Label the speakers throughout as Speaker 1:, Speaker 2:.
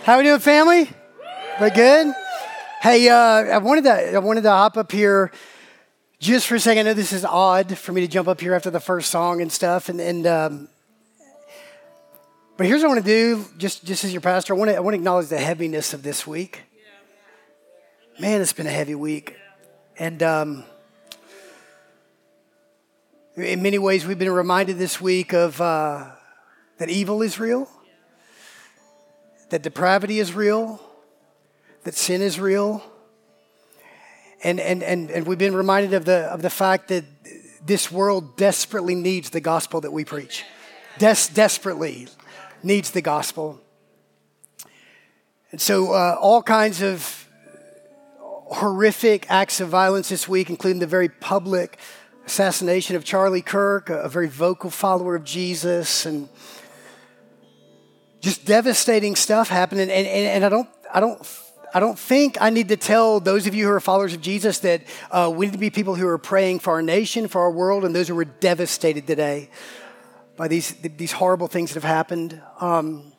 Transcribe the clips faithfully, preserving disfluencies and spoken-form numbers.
Speaker 1: How we doing, family? We good? Hey, uh, I wanted to I wanted to hop up here just for a second. I know this is odd for me to jump up here after the first song and stuff, and and um, but here's what I want to do. Just just as your pastor, I want to I want to acknowledge the heaviness of this week. Man, it's been a heavy week, and um, in many ways, we've been reminded this week of uh, that evil is real. That depravity is real, that sin is real, and and and and we've been reminded of the of the fact that this world desperately needs the gospel that we preach. Des- desperately needs the gospel. And so uh, all kinds of horrific acts of violence this week, including the very public assassination of Charlie Kirk, a, a very vocal follower of Jesus, and just devastating stuff happening, and, and, and I don't, I don't, I don't think I need to tell those of you who are followers of Jesus that uh, we need to be people who are praying for our nation, for our world, and those who are devastated today by these these horrible things that have happened. Um,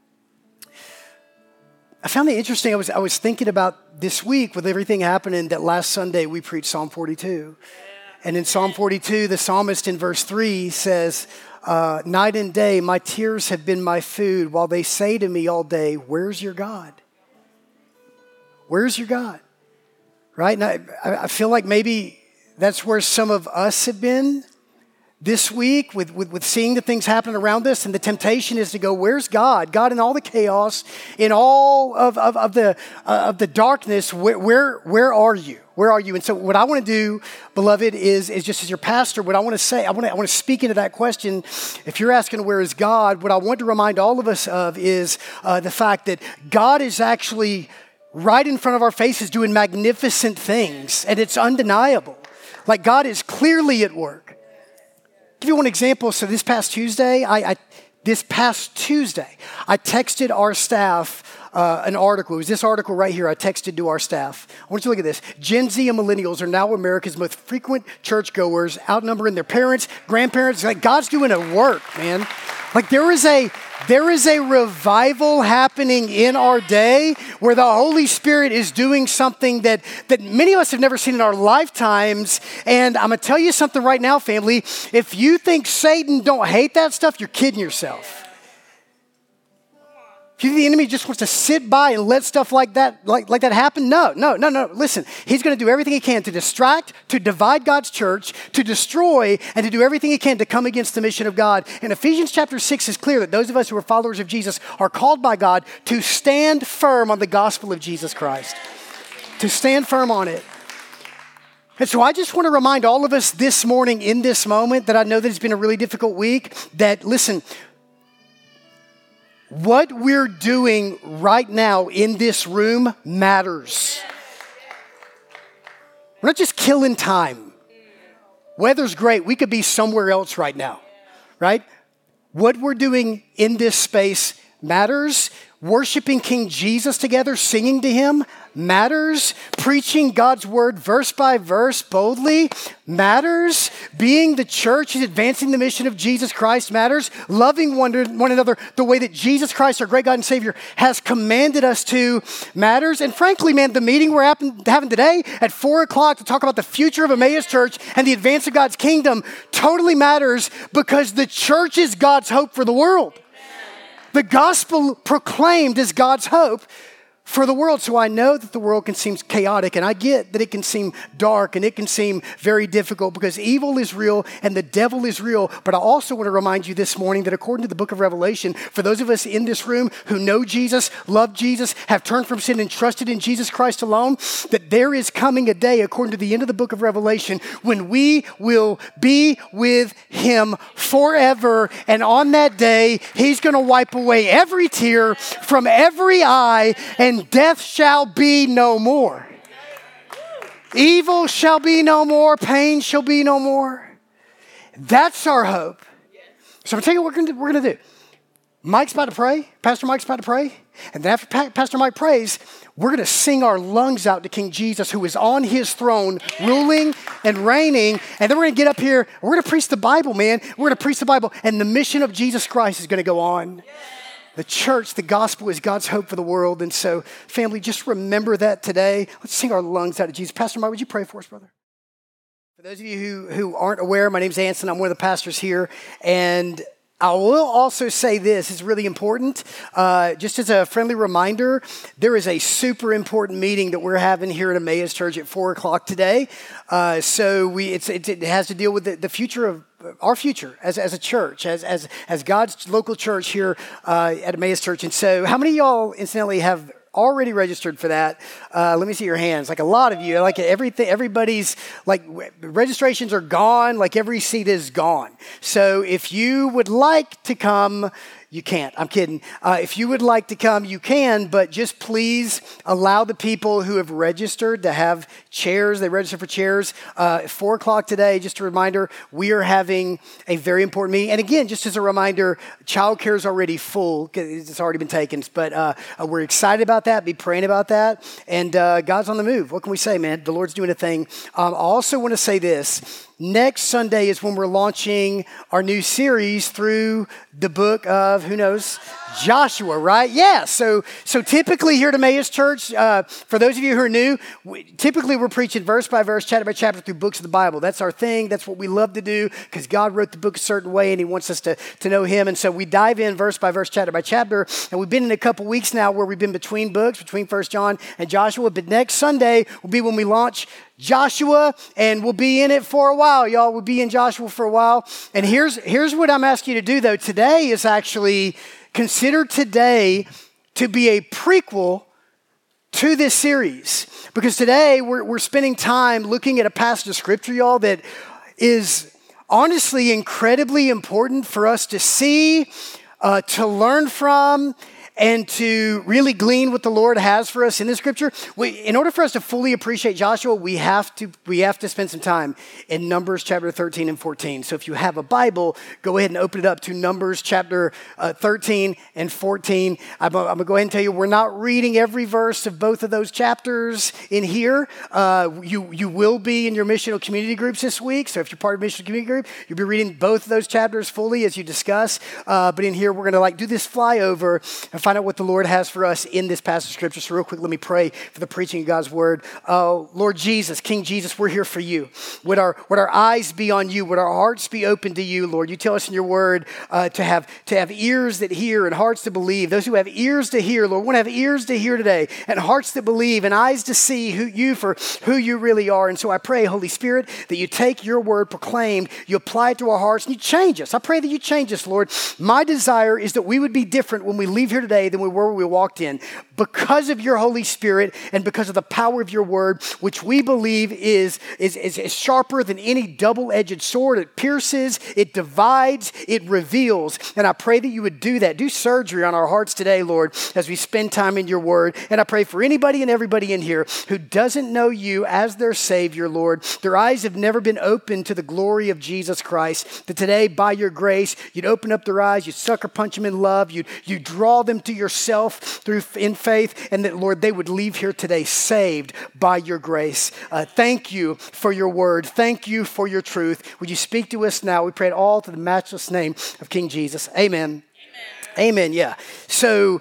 Speaker 1: I found it interesting. I was I was thinking about this week with everything happening. That last Sunday we preached Psalm forty-two, and in Psalm forty-two, the psalmist in verse three says, Uh, night and day, my tears have been my food, while they say to me all day, where's your God? Where's your God? Right? And I, I feel like maybe that's where some of us have been this week with, with, with seeing the things happening around us. And the temptation is to go, where's God? God, in all the chaos, in all of, of, of, the, uh, of the darkness, where, where, where are you? Where are you? And so what I want to do, beloved, is, is just as your pastor, what I want to say, I want to, I want to speak into that question. If you're asking where is God, what I want to remind all of us of is uh, the fact that God is actually right in front of our faces doing magnificent things, and it's undeniable. Like God is clearly at work. I'll give you one example. So this past Tuesday, I, I this past Tuesday, I texted our staff Uh, an article. It was this article right here I texted to our staff. I want you to look at this. Gen Z and millennials are now America's most frequent churchgoers, outnumbering their parents, grandparents. Like God's doing a work, man. Like there is a there is a revival happening in our day where the Holy Spirit is doing something that, that many of us have never seen in our lifetimes. And I'm going to tell you something right now, family. If you think Satan don't hate that stuff, you're kidding yourself. If you think the enemy just wants to sit by and let stuff like that, like, like that happen, no, no, no, no. Listen, he's going to do everything he can to distract, to divide God's church, to destroy, and to do everything he can to come against the mission of God. And Ephesians chapter six is clear that those of us who are followers of Jesus are called by God to stand firm on the gospel of Jesus Christ, to stand firm on it. And so I just want to remind all of us this morning in this moment that I know that it's been a really difficult week, that, listen, what we're doing right now in this room matters. We're not just killing time. Weather's great. We could be somewhere else right now, right? What we're doing in this space matters. Worshiping King Jesus together, singing to him matters. Preaching God's word verse by verse boldly matters. Being the church and advancing the mission of Jesus Christ matters. Loving one, one another the way that Jesus Christ, our great God and Savior, has commanded us to matters. And frankly, man, the meeting we're having today at four o'clock to talk about the future of Emmaus Church and the advance of God's kingdom totally matters, because the church is God's hope for the world. The gospel proclaimed is God's hope for the world. So I know that the world can seem chaotic, and I get that it can seem dark and it can seem very difficult, because evil is real and the devil is real. But I also want to remind you this morning that according to the book of Revelation, for those of us in this room who know Jesus, love Jesus, have turned from sin and trusted in Jesus Christ alone, that there is coming a day, according to the end of the book of Revelation, when we will be with him forever. And on that day, he's going to wipe away every tear from every eye, and And death shall be no more. Evil shall be no more. Pain shall be no more. That's our hope. So I'm going to tell you what we're going to do. Mike's about to pray. Pastor Mike's about to pray. And then after pa- Pastor Mike prays, we're going to sing our lungs out to King Jesus, who is on his throne, ruling and reigning. And then we're going to get up here. We're going to preach the Bible, man. We're going to preach the Bible. And the mission of Jesus Christ is going to go on. The church, the gospel is God's hope for the world. And so, family, just remember that today. Let's sing our lungs out of Jesus. Pastor Mark, would you pray for us, brother? For those of you who, who aren't aware, my name's Anson. I'm one of the pastors here. And I will also say this, it's really important. Uh, just as a friendly reminder, there is a super important meeting that we're having here at Emmaus Church at four o'clock today. Uh, so we it's, it, it has to deal with the, the future of our future as, as a church, as, as, as God's local church here uh, at Emmaus Church. And so how many of y'all, incidentally, have already registered for that? Uh, let me see your hands. Like a lot of you, like everything, everybody's like registrations are gone. Like every seat is gone. So if you would like to come, you can't. I'm kidding. Uh, if you would like to come, you can, but just please allow the people who have registered to have chairs. They register for chairs. Uh, at four o'clock today, just a reminder, we are having a very important meeting. And again, just as a reminder, childcare is already full. It's already been taken, but uh, we're excited about that. Be praying about that. And uh, God's on the move. What can we say, man? The Lord's doing a thing. Um, I also want to say this. Next Sunday is when we're launching our new series through the book of, who knows, Joshua, right? Yeah, so so typically here at Emmaus Church, uh, for those of you who are new, we, typically we're preaching verse by verse, chapter by chapter through books of the Bible. That's our thing. That's what we love to do because God wrote the book a certain way and he wants us to, to know him. And so we dive in verse by verse, chapter by chapter. And we've been in a couple weeks now where we've been between books, between First John and Joshua. But next Sunday will be when we launch Joshua, and we'll be in it for a while. Y'all will be in Joshua for a while. And here's, here's what I'm asking you to do, though. Today is actually, consider today to be a prequel to this series. Because today we're, we're spending time looking at a passage of Scripture, y'all, that is honestly incredibly important for us to see, uh, to learn from, and to really glean what the Lord has for us in the Scripture. We, in order for us to fully appreciate Joshua, we have to we have to spend some time in Numbers chapter thirteen and fourteen. So if you have a Bible, go ahead and open it up to Numbers chapter uh, thirteen and fourteen. I'm, I'm going to go ahead and tell you, we're not reading every verse of both of those chapters in here. Uh, you, you will be in your missional community groups this week. So if you're part of a missional community group, you'll be reading both of those chapters fully as you discuss. Uh, but in here, we're going to like do this flyover and find out what the Lord has for us in this passage of Scripture. So real quick, let me pray for the preaching of God's word. Uh, Lord Jesus, King Jesus, we're here for you. Would our, would our eyes be on you? Would our hearts be open to you, Lord? You tell us in your word uh, to have to have ears that hear and hearts to believe. Those who have ears to hear, Lord, we want to have ears to hear today and hearts to believe and eyes to see who you for who you really are. And so I pray, Holy Spirit, that you take your word proclaimed, you apply it to our hearts, and you change us. I pray that you change us, Lord. My desire is that we would be different when we leave here today than we were when we walked in, because of your Holy Spirit and because of the power of your word, which we believe is, is, is, is sharper than any double-edged sword. It pierces, it divides, it reveals. And I pray that you would do that. Do surgery on our hearts today, Lord, as we spend time in your word. And I pray for anybody and everybody in here who doesn't know you as their Savior, Lord. Their eyes have never been opened to the glory of Jesus Christ. That today, by your grace, you'd open up their eyes, you'd sucker punch them in love, you'd, you'd draw them to yourself through in faith, and that, Lord, they would leave here today saved by your grace. Uh, thank you for your word. Thank you for your truth. Would you speak to us now? We pray it all to the matchless name of King Jesus. Amen. Amen. Amen. Yeah. So,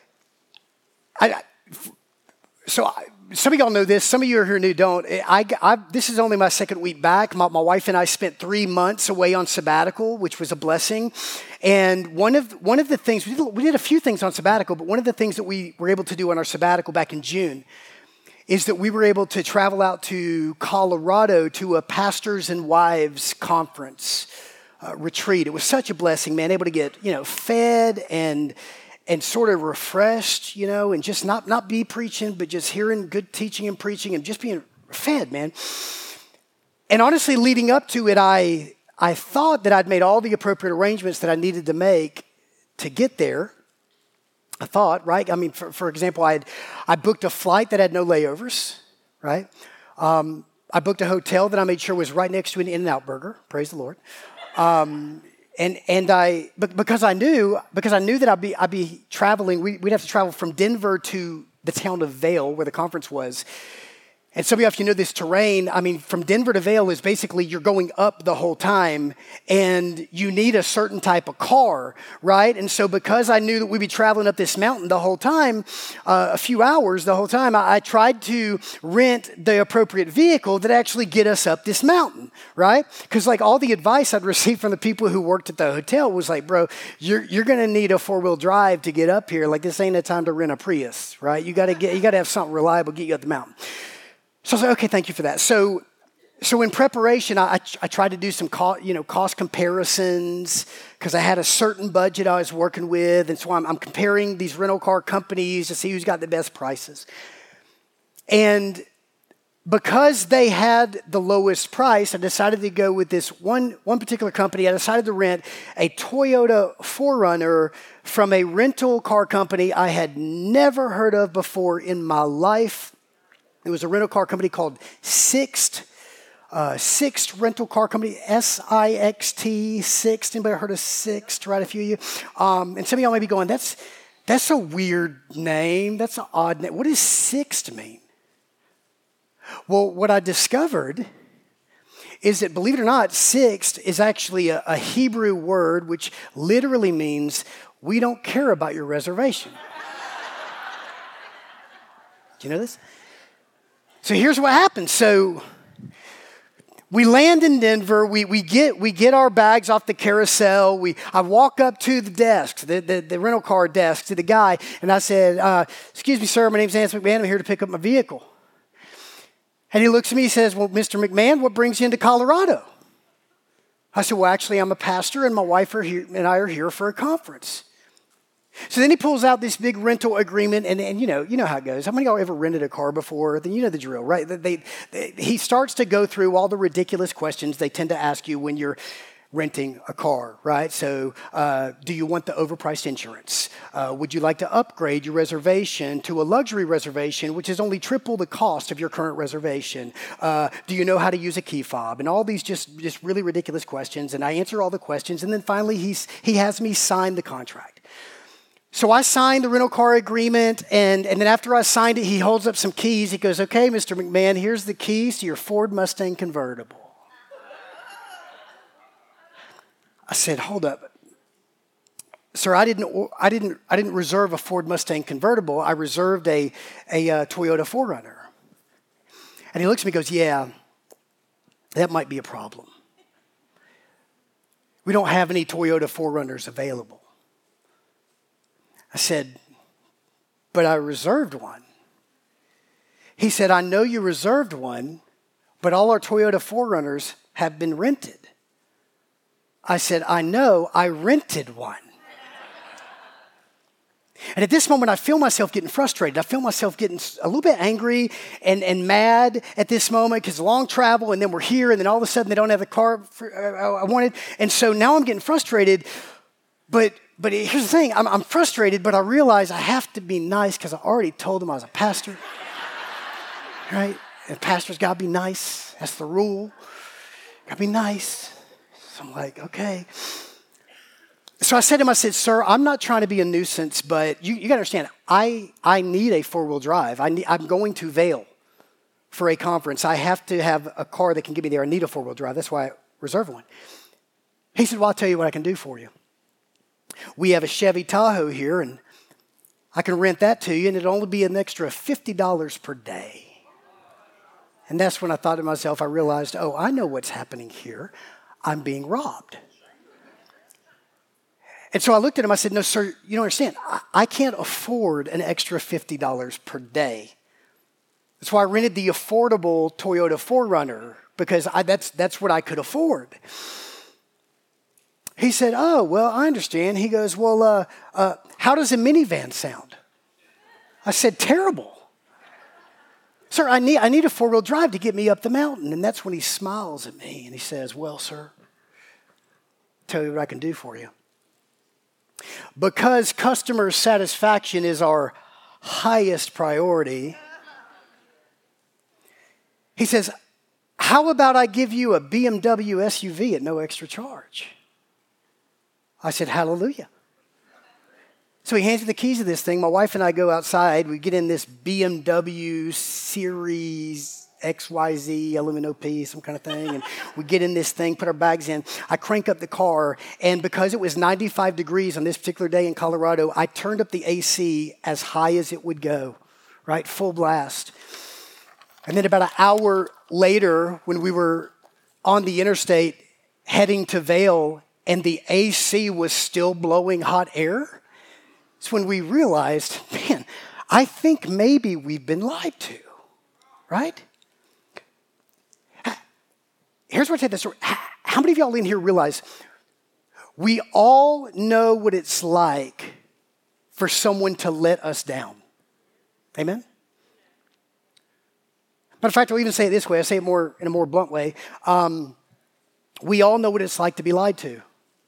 Speaker 1: I, so I, some of y'all know this. Some of you are here new don't. I, I, this is only my second week back. My, my wife and I spent three months away on sabbatical, which was a blessing. And one of one of the things, we did, we did a few things on sabbatical, but one of the things that we were able to do on our sabbatical back in June is that we were able to travel out to Colorado to a pastors and wives conference uh, retreat. It was such a blessing, man, able to get, you know, fed and and sort of refreshed, you know, and just not, not be preaching, but just hearing good teaching and preaching and just being fed, man. And honestly, leading up to it, I I thought that I'd made all the appropriate arrangements that I needed to make to get there. I thought, right? I mean, for, for example, I I booked a flight that had no layovers, right? Um, I booked a hotel that I made sure was right next to an In-N-Out Burger. Praise the Lord. Um, and and I because I knew because I knew that I'd be I'd be traveling. We, we'd have to travel from Denver to the town of Vail, where the conference was. And some of you, if you know this terrain, I mean, from Denver to Vail is basically you're going up the whole time and you need a certain type of car, right? And so because I knew that we'd be traveling up this mountain the whole time, uh, a few hours the whole time, I, I tried to rent the appropriate vehicle that actually get us up this mountain, right? Because like all the advice I'd received from the people who worked at the hotel was like, bro, you're you're going to need a four-wheel drive to get up here. Like this ain't a time to rent a Prius, right? You got to get you got to have something reliable get you up the mountain. So I was like, okay, thank you for that. So, so in preparation, I, I tried to do some cost, you know, cost comparisons because I had a certain budget I was working with. And so I'm, I'm comparing these rental car companies to see who's got the best prices. And because they had the lowest price, I decided to go with this one, one particular company. I decided to rent a Toyota four runner from a rental car company I had never heard of before in my life. It was a rental car company called Sixt, uh, Sixt Rental Car Company, S I X T, Sixt. Anybody heard of Sixt, right? A few of you. Um, and some of y'all may be going, that's, that's a weird name. That's an odd name. What does Sixt mean? Well, what I discovered is that, believe it or not, Sixt is actually a, a Hebrew word which literally means, we don't care about your reservation. Do you know this? So here's what happens. So we land in Denver. We we get we get our bags off the carousel. We I walk up to the desk, the, the, the rental car desk, to the guy, and I said, uh, excuse me, sir, my name's Anson McMahon. I'm here to pick up my vehicle. And he looks at me, he says, well, Mister McMahon, what brings you into Colorado? I said, well, actually, I'm a pastor, and my wife are here, and I are here for a conference. So then he pulls out this big rental agreement, and, and you know you know how it goes. How many of y'all ever rented a car before? Then you know the drill, right? They, they, he starts to go through all the ridiculous questions they tend to ask you when you're renting a car, right? So uh, do you want the overpriced insurance? Uh, would you like to upgrade your reservation to a luxury reservation, which is only triple the cost of your current reservation? Uh, do you know how to use a key fob? And all these just, just really ridiculous questions. And I answer all the questions. And then finally, he's, he has me sign the contract. So I signed the rental car agreement, and, and then after I signed it, he holds up some keys. He goes, okay, Mister McMahon, here's the keys to your Ford Mustang convertible. I said, hold up. Sir, I didn't, I didn't, I didn't reserve a Ford Mustang convertible. I reserved a, a, a Toyota four runner. And he looks at me and goes, yeah, that might be a problem. We don't have any Toyota four runners available. I said, but I reserved one. He said, I know you reserved one, but all our Toyota four runners have been rented. I said, I know, I rented one. And at this moment, I feel myself getting frustrated. I feel myself getting a little bit angry and, and mad at this moment because long travel, and then we're here, and then all of a sudden they don't have the car for, uh, I wanted. And so now I'm getting frustrated, but But here's the thing, I'm, I'm frustrated, but I realize I have to be nice because I already told them I was a pastor, right? And pastors got to be nice. That's the rule. Got to be nice. So I'm like, okay. So I said to him, I said, sir, I'm not trying to be a nuisance, but you, you got to understand, I, I need a four-wheel drive. I need, I'm going to Vail for a conference. I have to have a car that can get me there. I need a four-wheel drive. That's why I reserved one. He said, well, I'll tell you what I can do for you. We have a Chevy Tahoe here, and I can rent that to you, and it'll only be an extra fifty dollars per day. And that's when I thought to myself, I realized, oh, I know what's happening here. I'm being robbed. And so I looked at him, I said, no, sir, you don't understand. I, I can't afford an extra fifty dollars per day. That's why I rented the affordable Toyota four runner, because I, that's, that's what I could afford. He said, oh, well, I understand. He goes, well, uh, uh, how does a minivan sound? I said, terrible. Sir, I need, I need a four-wheel drive to get me up the mountain. And that's when he smiles at me and he says, well, sir, tell you what I can do for you. Because customer satisfaction is our highest priority, he says, how about I give you a B M W S U V at no extra charge? I said, hallelujah. So he hands me the keys to this thing. My wife and I go outside. We get in this B M W Series X Y Z, L M N O P, some kind of thing. And we get in this thing, put our bags in. I crank up the car. And because it was ninety-five degrees on this particular day in Colorado, I turned up the A C as high as it would go, right? Full blast. And then about an hour later, when we were on the interstate heading to Vail and the A C was still blowing hot air, it's when we realized, man, I think maybe we've been lied to, right? Here's what I tell you this story. How many of y'all in here realize we all know what it's like for someone to let us down? Amen? Matter of fact, I'll even say it this way. I say it more in a more blunt way. Um, we all know what it's like to be lied to.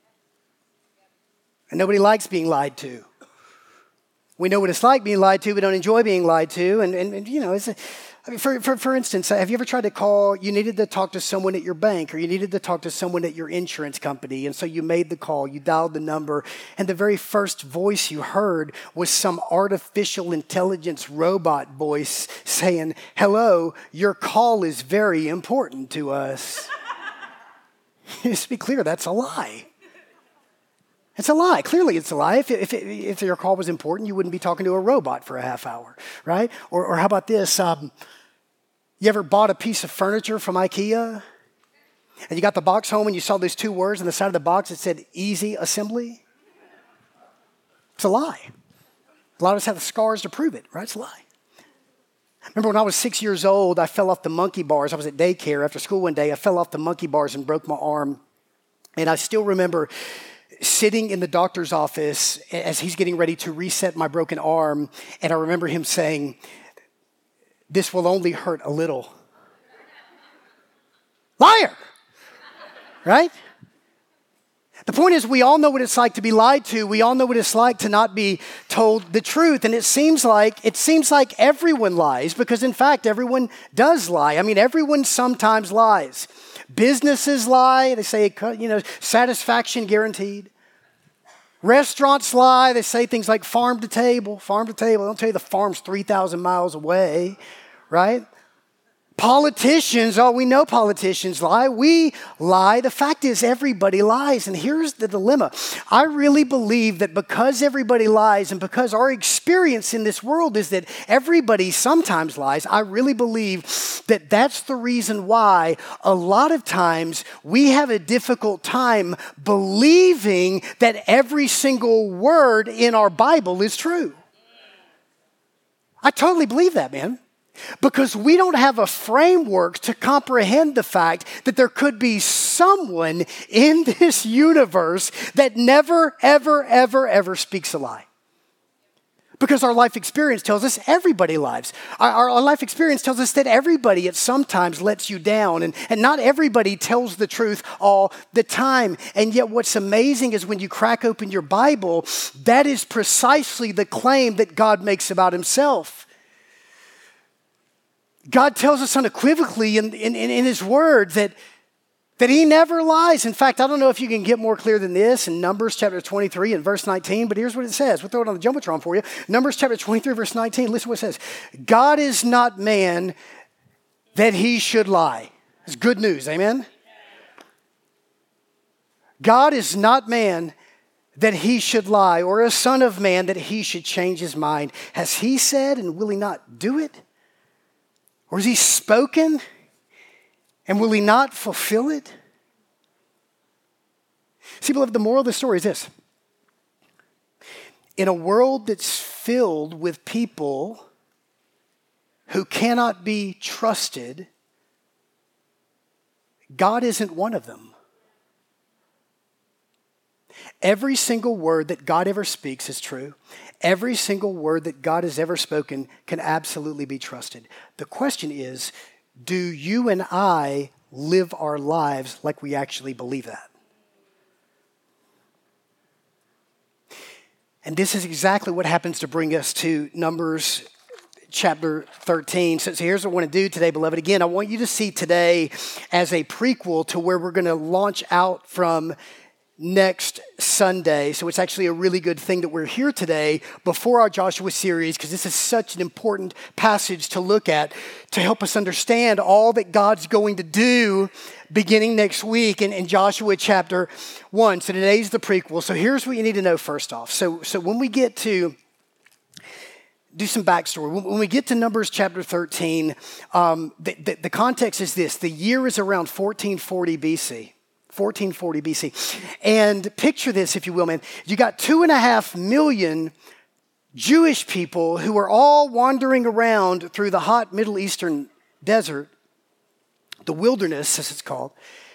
Speaker 1: And nobody likes being lied to. We know what it's like being lied to. We don't enjoy being lied to. And, and, and you know, it's a, I mean, for, for, for instance, have you ever tried to call, you needed to talk to someone at your bank or you needed to talk to someone at your insurance company. And so you made the call, you dialed the number, and the very first voice you heard was some artificial intelligence robot voice saying, hello, your call is very important to us. Just to be clear, that's a lie. It's a lie. Clearly, it's a lie. If, if, if your call was important, you wouldn't be talking to a robot for a half hour, right? Or, or how about this? Um, you ever bought a piece of furniture from IKEA? And you got the box home and you saw those two words on the side of the box that said easy assembly? It's a lie. A lot of us have the scars to prove it, right? It's a lie. Remember when I was six years old, I fell off the monkey bars. I was at daycare after school one day. I fell off the monkey bars and broke my arm. And I still remember sitting in the doctor's office as he's getting ready to reset my broken arm, and I remember him saying, this will only hurt a little. Liar! Right? The point is, we all know what it's like to be lied to. We all know what it's like to not be told the truth. And it seems like it seems like everyone lies, because in fact, everyone does lie. I mean, everyone sometimes lies. Businesses lie. They say, you know, satisfaction guaranteed. Restaurants lie. They say things like farm to table, farm to table. They don't tell you the farm's three thousand miles away, right? Politicians, oh, we know politicians lie. We lie. The fact is, everybody lies. And here's the dilemma. I really believe that because everybody lies and because our experience in this world is that everybody sometimes lies, I really believe that that's the reason why a lot of times we have a difficult time believing that every single word in our Bible is true. I totally believe that, man. Because we don't have a framework to comprehend the fact that there could be someone in this universe that never, ever, ever, ever speaks a lie. Because our life experience tells us everybody lies. Our, our life experience tells us that everybody at some times lets you down, and, and not everybody tells the truth all the time. And yet what's amazing is when you crack open your Bible, that is precisely the claim that God makes about himself. God tells us unequivocally in, in, in his word that, that he never lies. In fact, I don't know if you can get more clear than this in Numbers chapter twenty-three and verse nineteen, but here's what it says. We'll throw it on the Jumbotron for you. Numbers chapter twenty-three, verse nineteen. Listen to what it says. God is not man that he should lie. It's good news, amen? God is not man that he should lie, or a son of man that he should change his mind. Has he said, and will he not do it? Or has he spoken, and will he not fulfill it? See, beloved, the moral of the story is this. In a world that's filled with people who cannot be trusted, God isn't one of them. Every single word that God ever speaks is true. Every single word that God has ever spoken can absolutely be trusted. The question is, do you and I live our lives like we actually believe that? And this is exactly what happens to bring us to Numbers chapter thirteen. So, so here's what I want to do today, beloved. Again, I want you to see today as a prequel to where we're going to launch out from next Sunday. So it's actually a really good thing that we're here today before our Joshua series, because this is such an important passage to look at to help us understand all that God's going to do beginning next week in, in Joshua chapter one. So today's the prequel. So here's what you need to know first off. So, so when we get to do some backstory. When we get to Numbers chapter thirteen, um, the, the, the context is this. The year is around fourteen forty B C. fourteen forty B C. And picture this, if you will, man. You got two and a half million Jewish people who are all wandering around through the hot Middle Eastern desert, the wilderness, as it's called.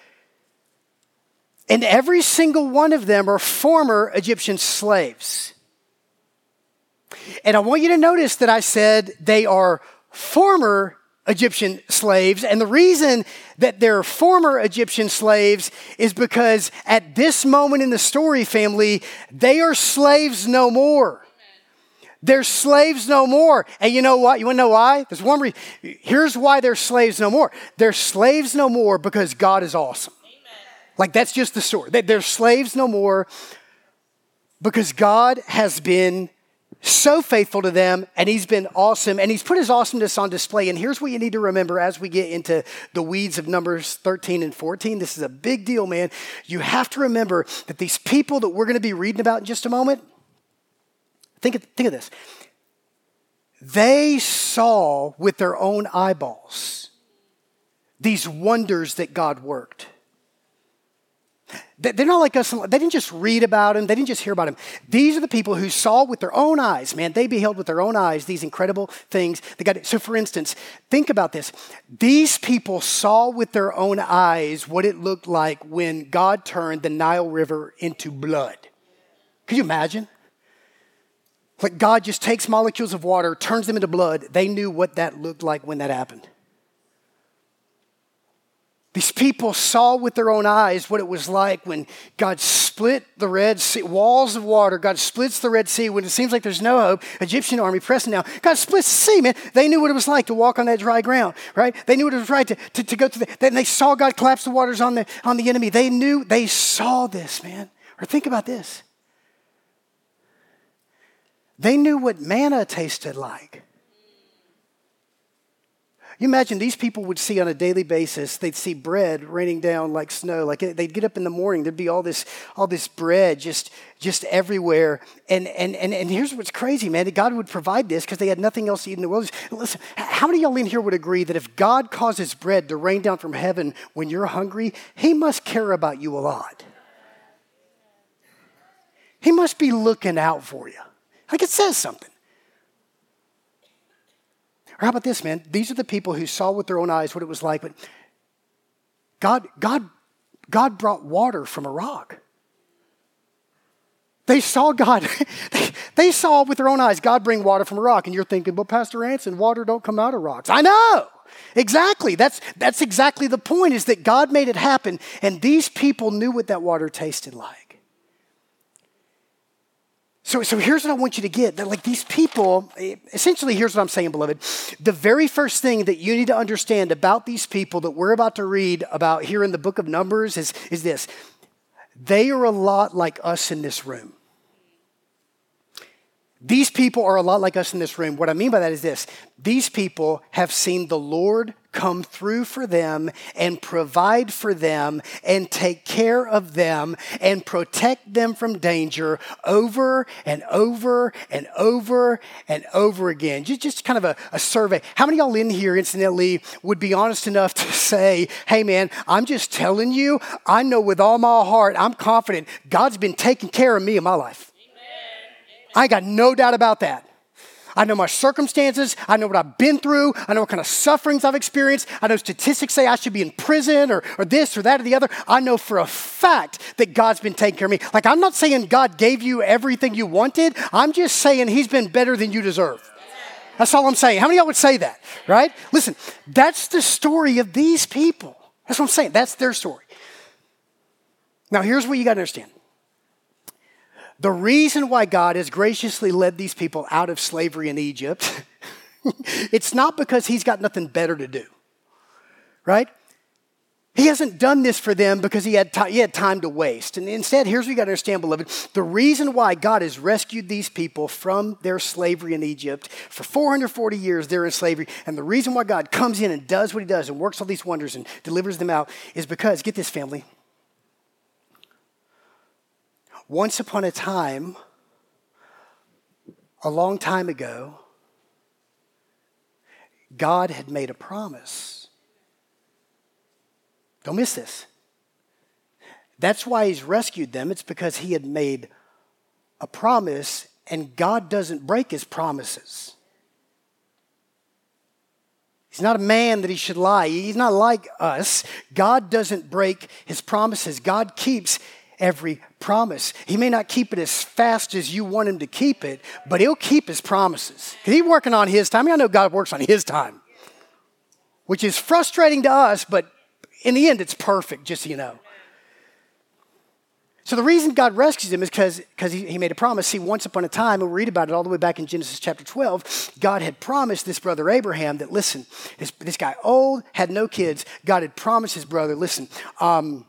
Speaker 1: And every single one of them are former Egyptian slaves. And I want you to notice that I said they are former Egyptian slaves. And the reason that they're former Egyptian slaves is because at this moment in the story, family, they are slaves no more. They're slaves no more. And you know what? You want to know why? There's one reason. Here's why they're slaves no more. They're slaves no more because God is awesome. Amen. Like that's just the story. They're slaves no more because God has been so faithful to them, and he's been awesome, and he's put his awesomeness on display. And here's what you need to remember as we get into the weeds of Numbers thirteen and fourteen. This is a big deal, man. You have to remember that these people that we're going to be reading about in just a moment, think of, think of this. They saw with their own eyeballs these wonders that God worked. They're not like us. They didn't just read about him. They didn't just hear about him. These are the people who saw with their own eyes, man. They beheld with their own eyes these incredible things that God did. So for instance, think about this. These people saw with their own eyes what it looked like when God turned the Nile River into blood. Could you imagine? Like God just takes molecules of water, turns them into blood. They knew what that looked like when that happened. These people saw with their own eyes what it was like when God split the Red Sea, walls of water. God splits the Red Sea when it seems like there's no hope. Egyptian army pressing down. God splits the sea, man. They knew what it was like to walk on that dry ground, right? They knew what it was like to, to, to go through the, then they saw God collapse the waters on the, on the enemy. They knew, they saw this, man. Or think about this. They knew what manna tasted like. You imagine these people would see on a daily basis, they'd see bread raining down like snow. Like they'd get up in the morning, there'd be all this, all this bread just, just everywhere. And, and, and, and here's what's crazy, man. God would provide this because they had nothing else to eat in the wilderness. Listen, how many of y'all in here would agree that if God causes bread to rain down from heaven when you're hungry, he must care about you a lot. He must be looking out for you. Like it says something. Or how about this, man? These are the people who saw with their own eyes what it was like. But God, God, God brought water from a rock. They saw God. they, they saw with their own eyes God bring water from a rock. And you're thinking, well, Pastor Anson, water don't come out of rocks. I know. Exactly. That's, that's exactly the point, is that God made it happen. And these people knew what that water tasted like. So, so here's what I want you to get. That like these people, essentially here's what I'm saying, beloved. The very first thing that you need to understand about these people that we're about to read about here in the book of Numbers is, is this. They are a lot like us in this room. These people are a lot like us in this room. What I mean by that is this. These people have seen the Lord come through for them and provide for them and take care of them and protect them from danger over and over and over and over again. Just, just kind of a, a survey. How many of y'all in here, incidentally, would be honest enough to say, hey man, I'm just telling you, I know with all my heart, I'm confident God's been taking care of me in my life. I got no doubt about that. I know my circumstances. I know what I've been through. I know what kind of sufferings I've experienced. I know statistics say I should be in prison or, or this or that or the other. I know for a fact that God's been taking care of me. Like, I'm not saying God gave you everything you wanted. I'm just saying he's been better than you deserve. That's all I'm saying. How many of y'all would say that, right? Listen, that's the story of these people. That's what I'm saying. That's their story. Now, here's what you got to understand. The reason why God has graciously led these people out of slavery in Egypt, it's not because he's got nothing better to do, right? He hasn't done this for them because he had, t- he had time to waste. And instead, here's what you got to understand, beloved. The reason why God has rescued these people from their slavery in Egypt, for four hundred forty years they're in slavery, and the reason why God comes in and does what he does and works all these wonders and delivers them out is because, get this, family, once upon a time, a long time ago, God had made a promise. Don't miss this. That's why he's rescued them. It's because he had made a promise, and God doesn't break his promises. He's not a man that he should lie. He's not like us. God doesn't break his promises. God keeps every promise. He may not keep it as fast as you want him to keep it, but he'll keep his promises. He's working on his time. I, mean, I know God works on his time, which is frustrating to us, but in the end, it's perfect, just so you know. So the reason God rescues him is because he, he made a promise. See, once upon a time, and we'll read about it all the way back in Genesis chapter twelve, God had promised this brother Abraham that, listen, this, this guy old, had no kids. God had promised his brother, listen, um,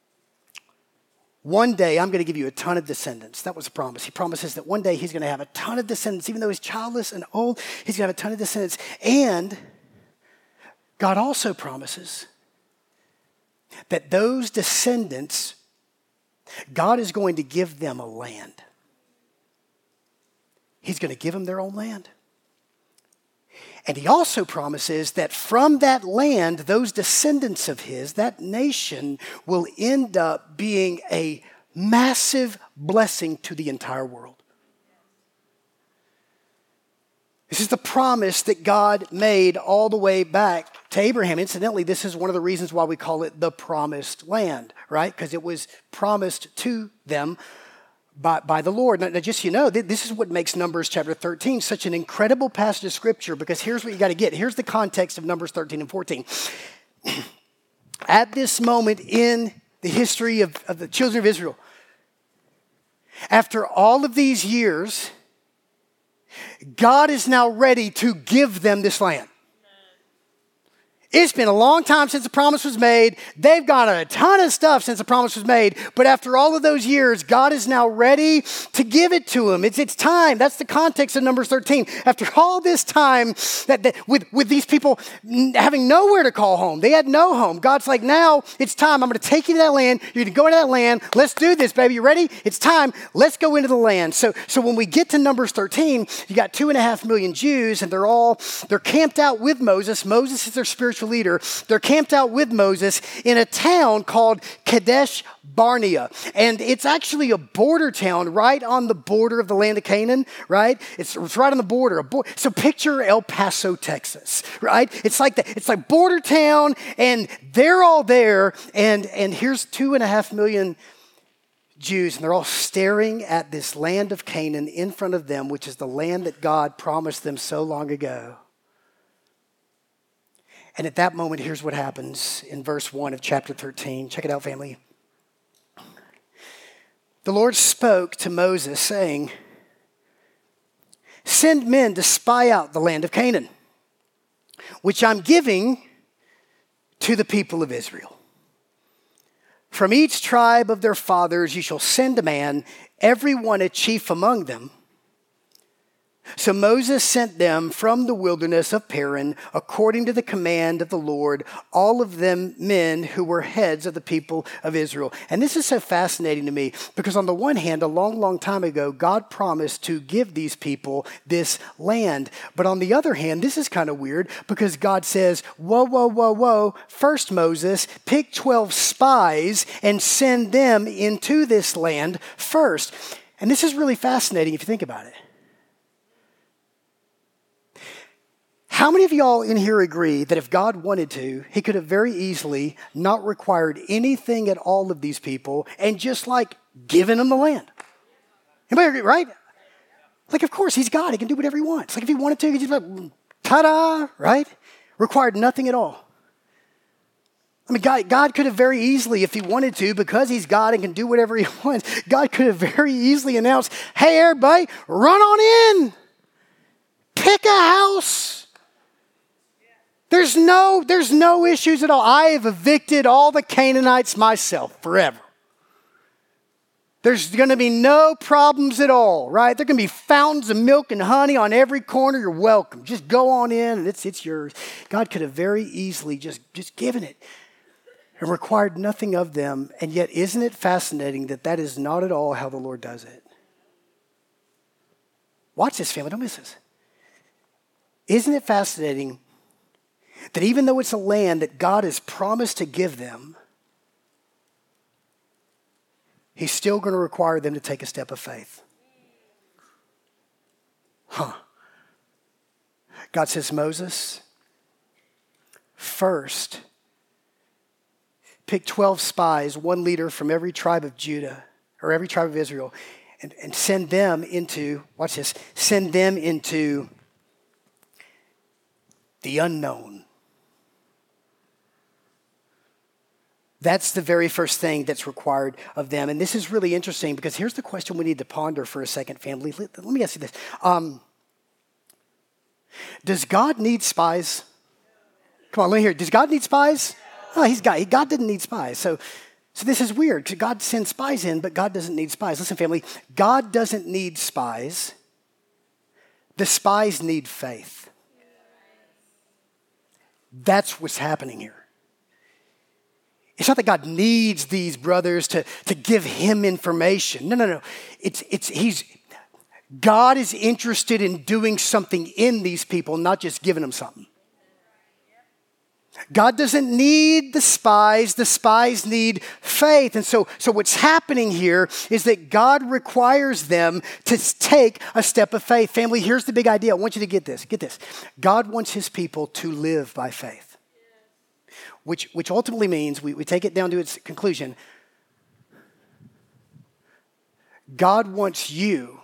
Speaker 1: one day I'm going to give you a ton of descendants. That was a promise. He promises that one day he's going to have a ton of descendants. Even though he's childless and old, he's going to have a ton of descendants. And God also promises that those descendants, God is going to give them a land. He's going to give them their own land. And he also promises that from that land, those descendants of his, that nation, will end up being a massive blessing to the entire world. This is the promise that God made all the way back to Abraham. Incidentally, this is one of the reasons why we call it the promised land, right? Because it was promised to them by, by the Lord. Now, just so you know, this is what makes Numbers chapter thirteen such an incredible passage of scripture, because here's what you got to get. Here's the context of Numbers thirteen and fourteen. At this moment in the history of, of the children of Israel, after all of these years, God is now ready to give them this land. It's been a long time since the promise was made. They've got a ton of stuff since the promise was made. But after all of those years, God is now ready to give it to them. It's, it's time. That's the context of Numbers thirteen. After all this time, that, that with, with these people having nowhere to call home, they had no home. God's like, now it's time. I'm going to take you to that land. You're going to go into that land. Let's do this, baby. You ready? It's time. Let's go into the land. So, so when we get to Numbers thirteen, you got two and a half million Jews, and they're all, they're camped out with Moses. Moses is their spiritual leader. They're camped out with Moses in a town called Kadesh Barnea. And it's actually a border town right on the border of the land of Canaan, right? It's, it's right on the border. So picture El Paso, Texas, right? It's like the, it's like border town, and they're all there. And, and here's two and a half million Jews, and they're all staring at this land of Canaan in front of them, which is the land that God promised them so long ago. And at that moment, here's what happens in verse one of chapter thirteen. Check it out, family. The Lord spoke to Moses, saying, "Send men to spy out the land of Canaan, which I'm giving to the people of Israel. From each tribe of their fathers you shall send a man, every one a chief among them." So Moses sent them from the wilderness of Paran, according to the command of the Lord, all of them men who were heads of the people of Israel. And this is so fascinating to me, because on the one hand, a long, long time ago, God promised to give these people this land. But on the other hand, this is kind of weird, because God says, whoa, whoa, whoa, whoa. First, Moses, pick twelve spies and send them into this land first. And this is really fascinating if you think about it. How many of y'all in here agree that if God wanted to, he could have very easily not required anything at all of these people and just like given them the land? Anybody agree, right? Like, of course, he's God. He can do whatever he wants. Like, if he wanted to, he could just like, ta-da, right? Required nothing at all. I mean, God, God could have very easily, if he wanted to, because he's God and can do whatever he wants, God could have very easily announced, hey, everybody, run on in. Pick a house. There's There's no, there's no issues at all. I have evicted all the Canaanites myself forever. There's going to be no problems at all, right? There are going to be fountains of milk and honey on every corner. You're welcome. Just go on in and it's, it's yours. God could have very easily just, just given it and required nothing of them. And yet, isn't it fascinating that that is not at all how the Lord does it? Watch this, family. Don't miss this. Isn't it fascinating that even though it's a land that God has promised to give them, He's still going to require them to take a step of faith? Huh. God says, Moses, first, pick twelve spies, one leader from every tribe of Judah, or every tribe of Israel, and, and send them into, watch this, send them into the unknown. That's the very first thing that's required of them. And this is really interesting because here's the question we need to ponder for a second, family. Let, let me ask you this. Um, does God need spies? Come on, let me hear it. Does God need spies? Oh, he's God. God didn't need spies. So, so this is weird because God sends spies in, but God doesn't need spies. Listen, family, God doesn't need spies. The spies need faith. That's what's happening here. It's not that God needs these brothers to, to give him information. No, no, no. It's, it's, he's, God is interested in doing something in these people, not just giving them something. God doesn't need the spies. The spies need faith. And so, so what's happening here is that God requires them to take a step of faith. Family, here's the big idea. I want you to get this. Get this. God wants his people to live by faith. Which, which ultimately means, we, we take it down to its conclusion, God wants you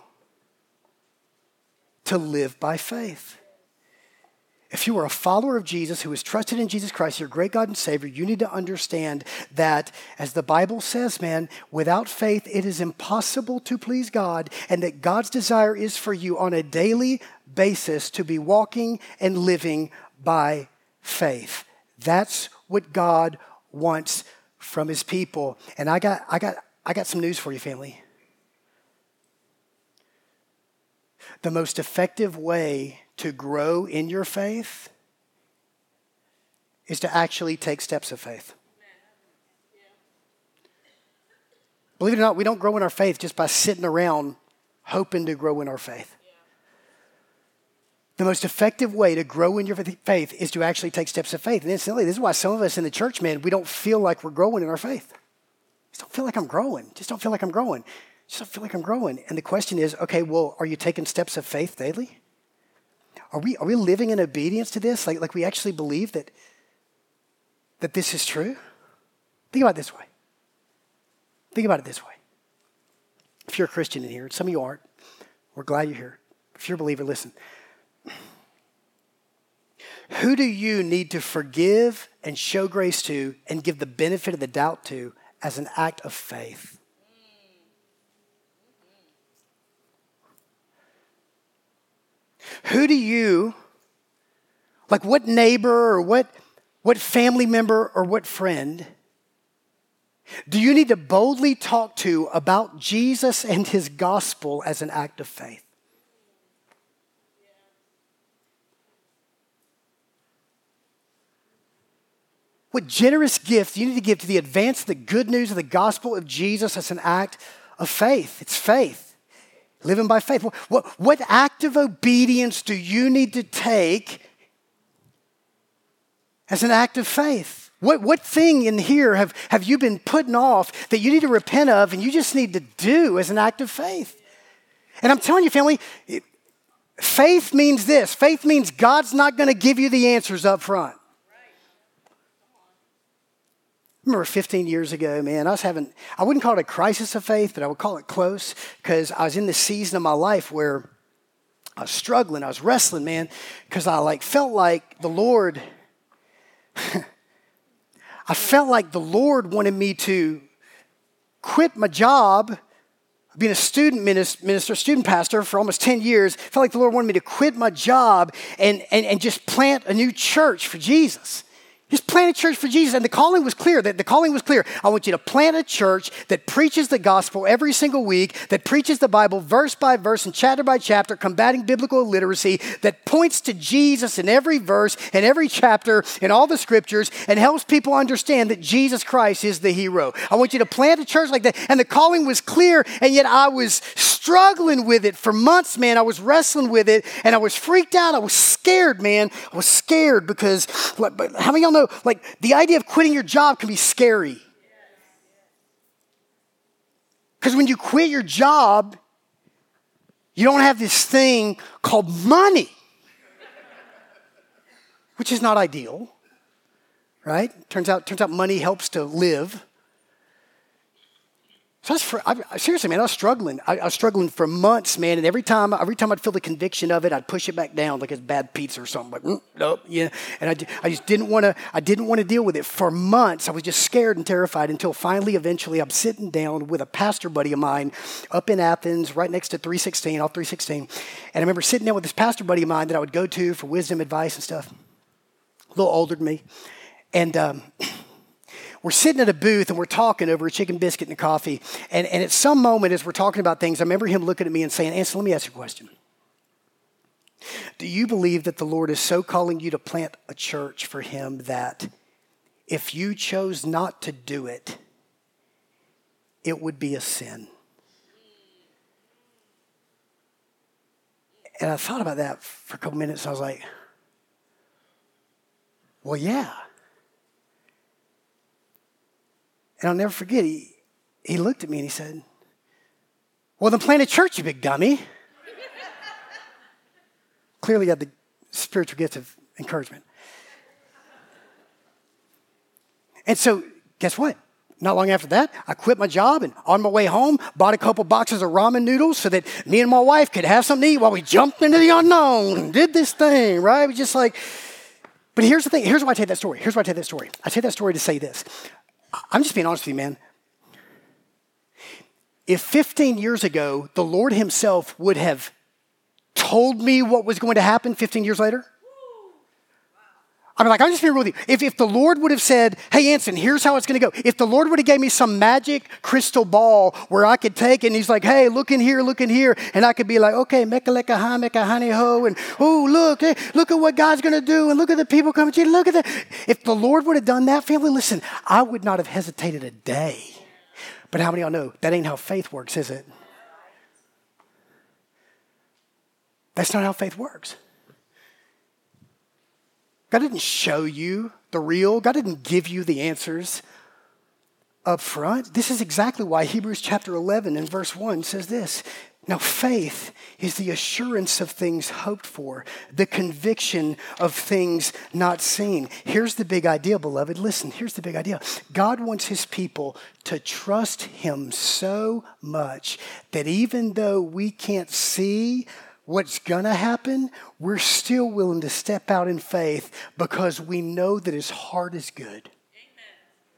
Speaker 1: to live by faith. If you are a follower of Jesus who is trusted in Jesus Christ, your great God and Savior, you need to understand that, as the Bible says, man, without faith it is impossible to please God, and that God's desire is for you on a daily basis to be walking and living by faith. That's what God wants from his people. And I got, I got, I got some news for you, family. The most effective way to grow in your faith is to actually take steps of faith. Believe it or not, we don't grow in our faith just by sitting around hoping to grow in our faith. The most effective way to grow in your faith is to actually take steps of faith. And incidentally, this is why some of us in the church, man, we don't feel like we're growing in our faith. Just don't feel like I'm growing. Just don't feel like I'm growing. Just don't feel like I'm growing. And the question is, okay, well, are you taking steps of faith daily? Are we are we living in obedience to this? Like, like we actually believe that, that this is true? Think about it this way. Think about it this way. If you're a Christian in here, and some of you aren't, we're glad you're here. If you're a believer, listen. Who do you need to forgive and show grace to and give the benefit of the doubt to as an act of faith? Who do you, like what neighbor or what, what family member or what friend do you need to boldly talk to about Jesus and his gospel as an act of faith? What generous gift you need to give to the advance of the good news of the gospel of Jesus as an act of faith? It's faith. Living by faith. What, what act of obedience do you need to take as an act of faith? What, what thing in here have, have you been putting off that you need to repent of and you just need to do as an act of faith? And I'm telling you, family, it, faith means this. Faith means God's not going to give you the answers up front. I remember fifteen years ago, man, I was having, I wouldn't call it a crisis of faith, but I would call it close because I was in this season of my life where I was struggling, I was wrestling, man, because I like felt like the Lord, I felt like the Lord wanted me to quit my job being a student minister, student pastor for almost ten years, felt like the Lord wanted me to quit my job and, and, and just plant a new church for Jesus. Just plant a church for Jesus. And the calling was clear. The, the calling was clear. I want you to plant a church that preaches the gospel every single week, that preaches the Bible verse by verse and chapter by chapter, combating biblical illiteracy, that points to Jesus in every verse and every chapter in all the scriptures and helps people understand that Jesus Christ is the hero. I want you to plant a church like that. And the calling was clear, and yet I was struggling with it for months, man. I was wrestling with it, and I was freaked out. I was scared, man. I was scared because, but how many of y'all know, like, the idea of quitting your job can be scary. Because when you quit your job, you don't have this thing called money, which is not ideal, right? Turns out, turns out money helps to live. So I was, for, I, seriously, man, I was struggling. I, I was struggling for months, man. And every time, every time I'd feel the conviction of it, I'd push it back down like it's bad pizza or something. Like, mm, nope, yeah. And I, I just didn't want to. I didn't want to deal with it for months. I was just scared and terrified until finally, eventually, I'm sitting down with a pastor buddy of mine up in Athens, right next to three sixteen, off three sixteen. And I remember sitting down with this pastor buddy of mine that I would go to for wisdom, advice, and stuff. A little older than me, and. Um, We're sitting at a booth and we're talking over a chicken biscuit and a coffee. And, and at some moment as we're talking about things, I remember him looking at me and saying, Anson, let me ask you a question. Do you believe that the Lord is so calling you to plant a church for him that if you chose not to do it, it would be a sin? And I thought about that for a couple minutes. And I was like, well, yeah. And I'll never forget, he, he looked at me and he said, well, then plant a church, you big dummy. Clearly had the spiritual gift of encouragement. And so, guess what? Not long after that, I quit my job and on my way home, bought a couple boxes of ramen noodles so that me and my wife could have something to eat while we jumped into the unknown and did this thing, right? We just like, but here's the thing. Here's why I tell you that story. Here's why I tell you that story. I tell you that story to say this. I'm just being honest with you, man. If fifteen years ago, the Lord himself would have told me what was going to happen fifteen years later, I'm like, I'm just being real with you. If, if the Lord would have said, hey, Anson, here's how it's going to go. If the Lord would have gave me some magic crystal ball where I could take it and he's like, hey, look in here, look in here. And I could be like, okay, meka leka ha, meka honey ho. And, oh, look, hey, look at what God's going to do. And look at the people coming to you. Look at that. If the Lord would have done that, family, listen, I would not have hesitated a day. But how many of y'all know that ain't how faith works, is it? That's not how faith works. God didn't show you the real. God didn't give you the answers up front. This is exactly why Hebrews chapter eleven and verse one says this. Now, faith is the assurance of things hoped for, the conviction of things not seen. Here's the big idea, beloved. Listen, here's the big idea. God wants his people to trust him so much that even though we can't see what's going to happen, we're still willing to step out in faith because we know that his heart is good. Amen.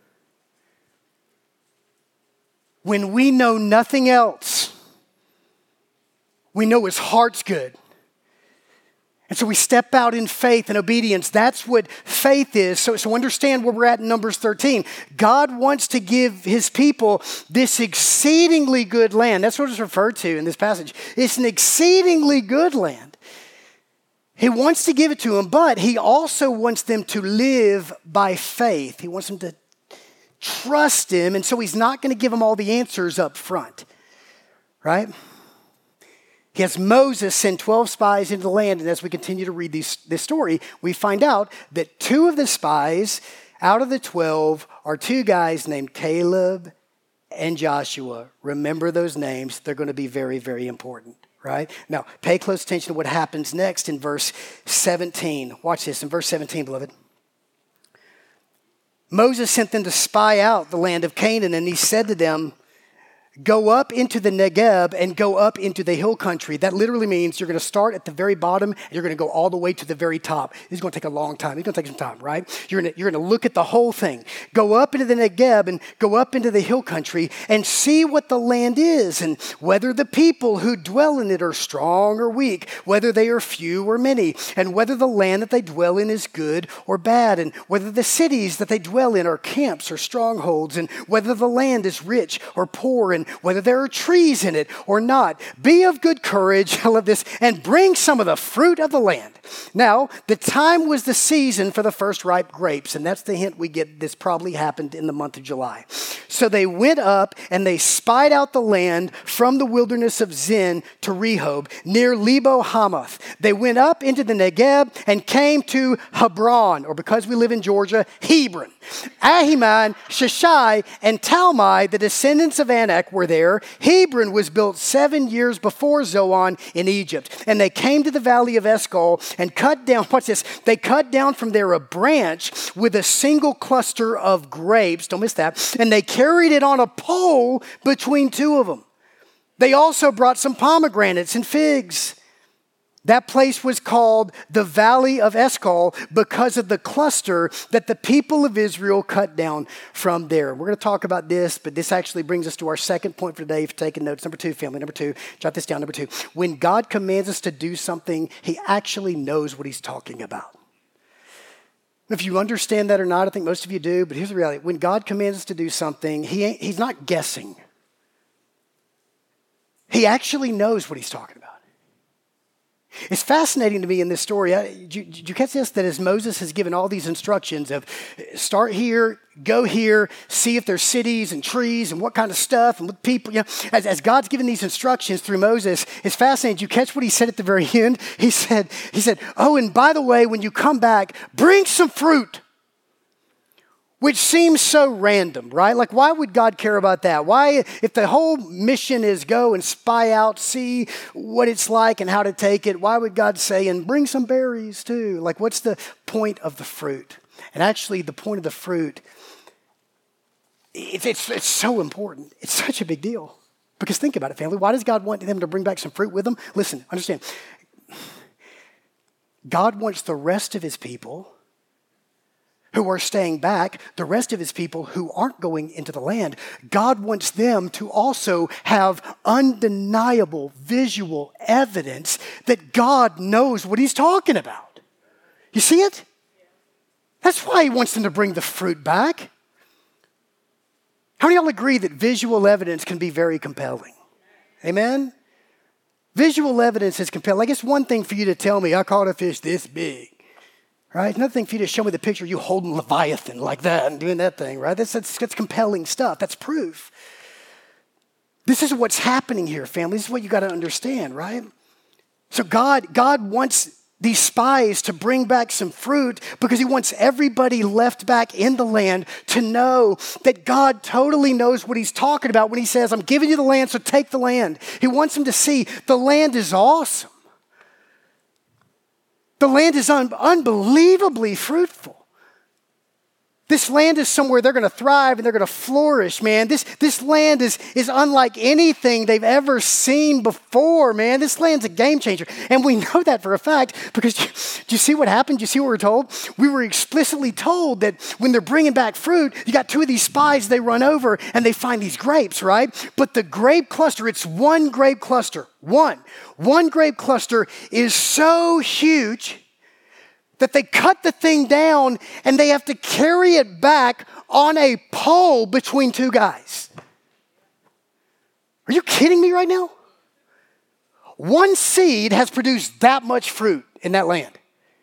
Speaker 1: When we know nothing else, we know his heart's good. And so we step out in faith and obedience. That's what faith is. So, so understand where we're at in Numbers thirteen. God wants to give his people this exceedingly good land. That's what it's referred to in this passage. It's an exceedingly good land. He wants to give it to them, but he also wants them to live by faith. He wants them to trust him. And so he's not going to give them all the answers up front, right? He has Moses send twelve spies into the land, and as we continue to read these, this story, we find out that two of the spies out of the twelve are two guys named Caleb and Joshua. Remember those names. They're going to be very, very important, right? Now, pay close attention to what happens next in verse seventeen. Watch this in verse seventeen, beloved. Moses sent them to spy out the land of Canaan, and he said to them, go up into the Negeb and go up into the hill country. That literally means you're going to start at the very bottom and you're going to go all the way to the very top. This is going to take a long time. It's going to take some time, right? You're going to, you're going to look at the whole thing. Go up into the Negeb and go up into the hill country and see what the land is and whether the people who dwell in it are strong or weak, whether they are few or many, and whether the land that they dwell in is good or bad, and whether the cities that they dwell in are camps or strongholds, and whether the land is rich or poor, and whether there are trees in it or not. Be of good courage, I love this, and bring some of the fruit of the land. Now, the time was the season for the first ripe grapes, and that's the hint we get. This probably happened in the month of July. So they went up and they spied out the land from the wilderness of Zin to Rehob, near Lebo Hamath. They went up into the Negeb and came to Hebron, or because we live in Georgia, Hebron. Ahiman, Sheshai, and Talmai, the descendants of Anak, were there. Hebron was built seven years before Zoan in Egypt. And they came to the valley of Eshcol and cut down, what's this? They cut down from there a branch with a single cluster of grapes. Don't miss that. And they carried it on a pole between two of them. They also brought some pomegranates and figs. That place was called the Valley of Eshcol because of the cluster that the people of Israel cut down from there. We're going to talk about this, but this actually brings us to our second point for today. If you're taking notes, number two, family, number two, jot this down, number two. When God commands us to do something, he actually knows what he's talking about. If you understand that or not, I think most of you do, but here's the reality. When God commands us to do something, he ain't, he's not guessing. He actually knows what he's talking about. It's fascinating to me in this story. I, did, you, did you catch this? That as Moses has given all these instructions of start here, go here, see if there's cities and trees and what kind of stuff and what people, you know, as, as God's given these instructions through Moses, it's fascinating. Did you catch what he said at the very end? He said, he said, oh, and by the way, when you come back, bring some fruit. Which seems so random, right? Like, why would God care about that? Why, if the whole mission is go and spy out, see what it's like and how to take it, why would God say, and bring some berries too? Like, what's the point of the fruit? And actually, the point of the fruit, it's, it's, it's so important. It's such a big deal. Because think about it, family. Why does God want them to bring back some fruit with them? Listen, understand. God wants the rest of his people who are staying back, the rest of his people who aren't going into the land, God wants them to also have undeniable visual evidence that God knows what he's talking about. You see it? That's why he wants them to bring the fruit back. How many of y'all agree that visual evidence can be very compelling? Amen? Visual evidence is compelling. Like, it's one thing for you to tell me, I caught a fish this big. Right? Another thing for you to show me the picture of you holding Leviathan like that and doing that thing, right? That's, that's, that's compelling stuff. That's proof. This is what's happening here, family. This is what you got to understand, right? So God, God wants these spies to bring back some fruit because he wants everybody left back in the land to know that God totally knows what he's talking about when he says, I'm giving you the land, so take the land. He wants them to see the land is awesome. The land is un- unbelievably fruitful. This land is somewhere they're going to thrive and they're going to flourish, man. This, this land is, is unlike anything they've ever seen before, man. This land's a game changer. And we know that for a fact because do you, do you see what happened? Do you see what we're told? We were explicitly told that when they're bringing back fruit, you got two of these spies, they run over and they find these grapes, right? But the grape cluster, it's one grape cluster. One. One grape cluster is so huge that they cut the thing down and they have to carry it back on a pole between two guys. Are you kidding me right now? One seed has produced that much fruit in that land.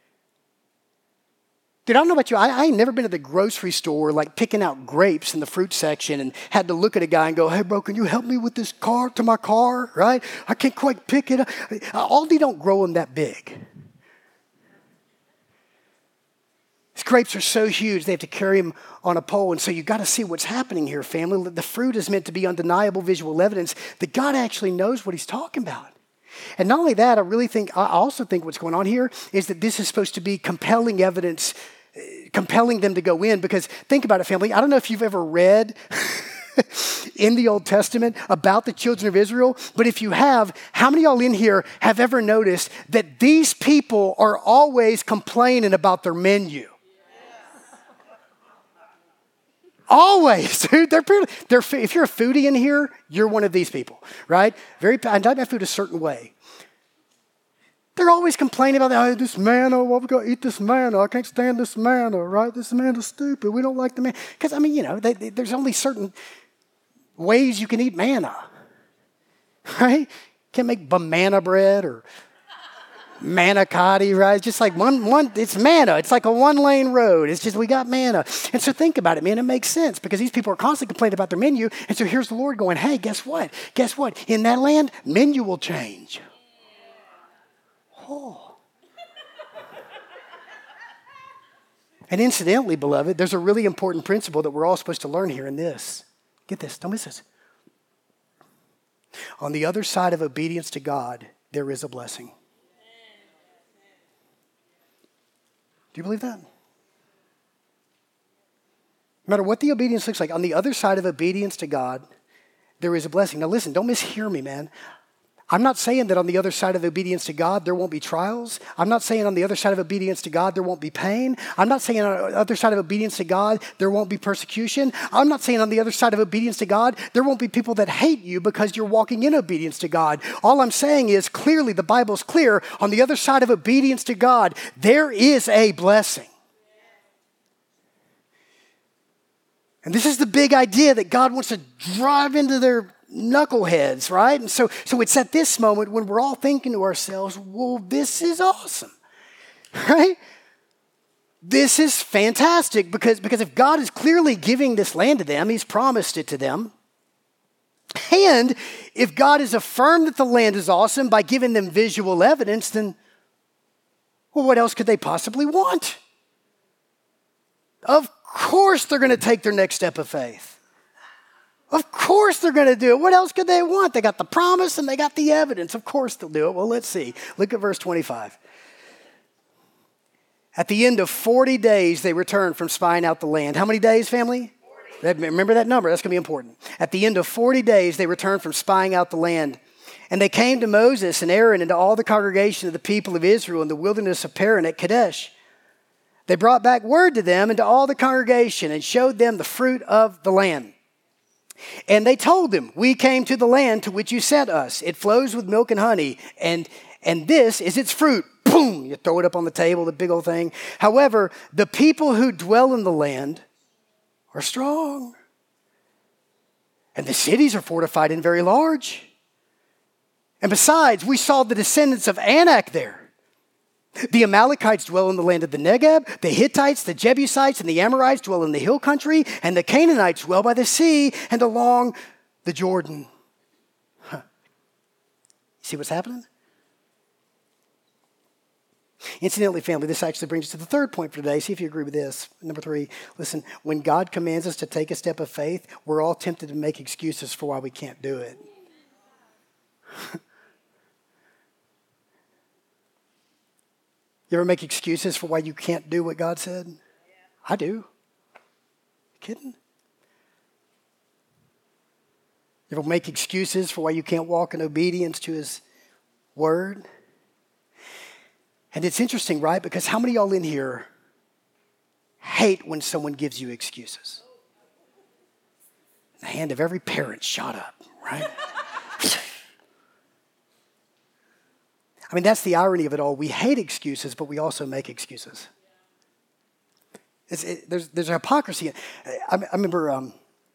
Speaker 1: Dude, I don't know about you. I, I ain't never been to the grocery store like picking out grapes in the fruit section and had to look at a guy and go, hey, bro, can you help me with this car to my car, right? I can't quite pick it up. Aldi don't grow them that big. These grapes are so huge, they have to carry them on a pole. And so you got to see what's happening here, family. The fruit is meant to be undeniable visual evidence that God actually knows what he's talking about. And not only that, I really think, I also think what's going on here is that this is supposed to be compelling evidence, compelling them to go in. Because think about it, family. I don't know if you've ever read in the Old Testament about the children of Israel. But if you have, how many of y'all in here have ever noticed that these people are always complaining about their menu? Always, dude. They're, pretty, they're if you're a foodie in here, you're one of these people, right? Very, I like my food a certain way. They're always complaining about oh, this manna. Well, we got to eat this manna. I can't stand this manna, right? This manna's stupid. We don't like the manna. Because I mean, you know, they, they, there's only certain ways you can eat manna, right? Can't make banana bread or manicotti, right? It's just like one, one, it's manna. It's like a one-lane road. It's just, we got manna. And so think about it, man. It makes sense because these people are constantly complaining about their menu. And so here's the Lord going, hey, guess what? Guess what? In that land, menu will change. Oh. And incidentally, beloved, there's a really important principle that we're all supposed to learn here in this. Get this. Don't miss this. On the other side of obedience to God, there is a blessing. Do you believe that? No matter what the obedience looks like, on the other side of obedience to God, there is a blessing. Now listen, don't mishear me, man. I'm not saying that on the other side of obedience to God, there won't be trials. I'm not saying on the other side of obedience to God, there won't be pain. I'm not saying on the other side of obedience to God, there won't be persecution. I'm not saying on the other side of obedience to God, there won't be people that hate you because you're walking in obedience to God. All I'm saying is clearly, the Bible's clear, on the other side of obedience to God, there is a blessing. And this is the big idea that God wants to drive into their knuckleheads, right? And so, so it's at this moment when we're all thinking to ourselves, well, this is awesome, right? This is fantastic because, because if God is clearly giving this land to them, he's promised it to them. And if God has affirmed that the land is awesome by giving them visual evidence, then, well, what else could they possibly want? Of course they're going to take their next step of faith. Of course they're going to do it. What else could they want? They got the promise and they got the evidence. Of course they'll do it. Well, let's see. Look at verse twenty-five. At the end of forty days, they returned from spying out the land. How many days, family? forty. Remember that number. That's going to be important. At the end of forty days, they returned from spying out the land. And they came to Moses and Aaron and to all the congregation of the people of Israel in the wilderness of Paran at Kadesh. They brought back word to them and to all the congregation and showed them the fruit of the land. And they told them, we came to the land to which you sent us. It flows with milk and honey, and, and this is its fruit. Boom! You throw it up on the table, the big old thing. However, the people who dwell in the land are strong. And the cities are fortified and very large. And besides, we saw the descendants of Anak there. The Amalekites dwell in the land of the Negeb. The Hittites, the Jebusites, and the Amorites dwell in the hill country. And the Canaanites dwell by the sea and along the Jordan. Huh. You see what's happening? Incidentally, family, this actually brings us to the third point for today. See if you agree with this. Number three, listen, when God commands us to take a step of faith, we're all tempted to make excuses for why we can't do it. You ever make excuses for why you can't do what God said? Yeah. I do. You kidding? You ever make excuses for why you can't walk in obedience to his word? And it's interesting, right? Because how many of y'all in here hate when someone gives you excuses? The hand of every parent shot up, right? I mean, that's the irony of it all. We hate excuses, but we also make excuses. It's, it, there's, there's a hypocrisy. I, I remember, um,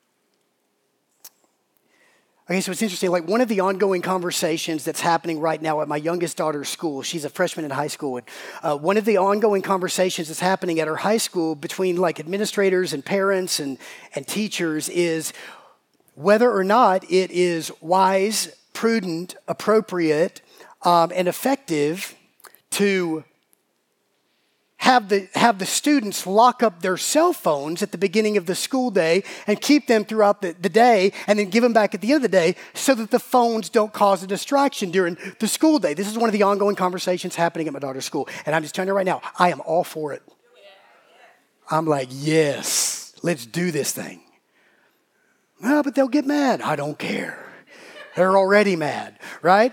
Speaker 1: okay, so it's interesting. Like one of the ongoing conversations that's happening right now at my youngest daughter's school, she's a freshman in high school. And, uh, one of the ongoing conversations that's happening at her high school between like administrators and parents and, and teachers is whether or not it is wise, prudent, appropriate, Um, and effective to have the, have the students lock up their cell phones at the beginning of the school day and keep them throughout the, the day and then give them back at the end of the day so that the phones don't cause a distraction during the school day. This is one of the ongoing conversations happening at my daughter's school. And I'm just telling you right now, I am all for it. I'm like, yes, let's do this thing. Oh, but they'll get mad. I don't care. They're already mad, right?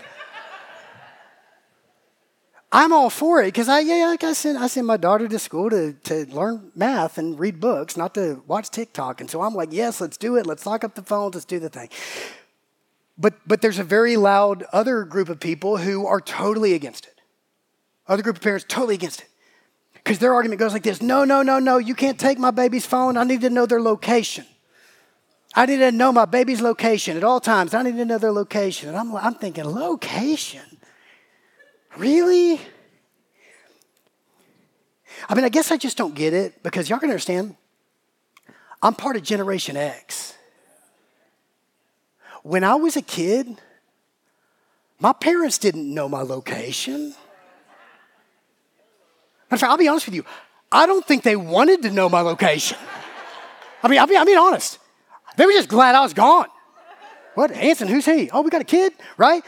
Speaker 1: I'm all for it because I, yeah, like I sent, I sent my daughter to school to, to learn math and read books, not to watch TikTok. And so I'm like, yes, let's do it. Let's lock up the phones. Let's do the thing. But but there's a very loud other group of people who are totally against it. Other group of parents totally against it. Because their argument goes like this. No, no, no, no. You can't take my baby's phone. I need to know their location. I need to know my baby's location at all times. I need to know their location. And I'm, I'm thinking, location? Really? I mean, I guess I just don't get it because y'all can understand. I'm part of Generation X. When I was a kid, my parents didn't know my location. In fact, I'll be honest with you. I don't think they wanted to know my location. I mean, I'll be, I'll be honest. They were just glad I was gone. What? Anson, who's he? Oh, we got a kid, right?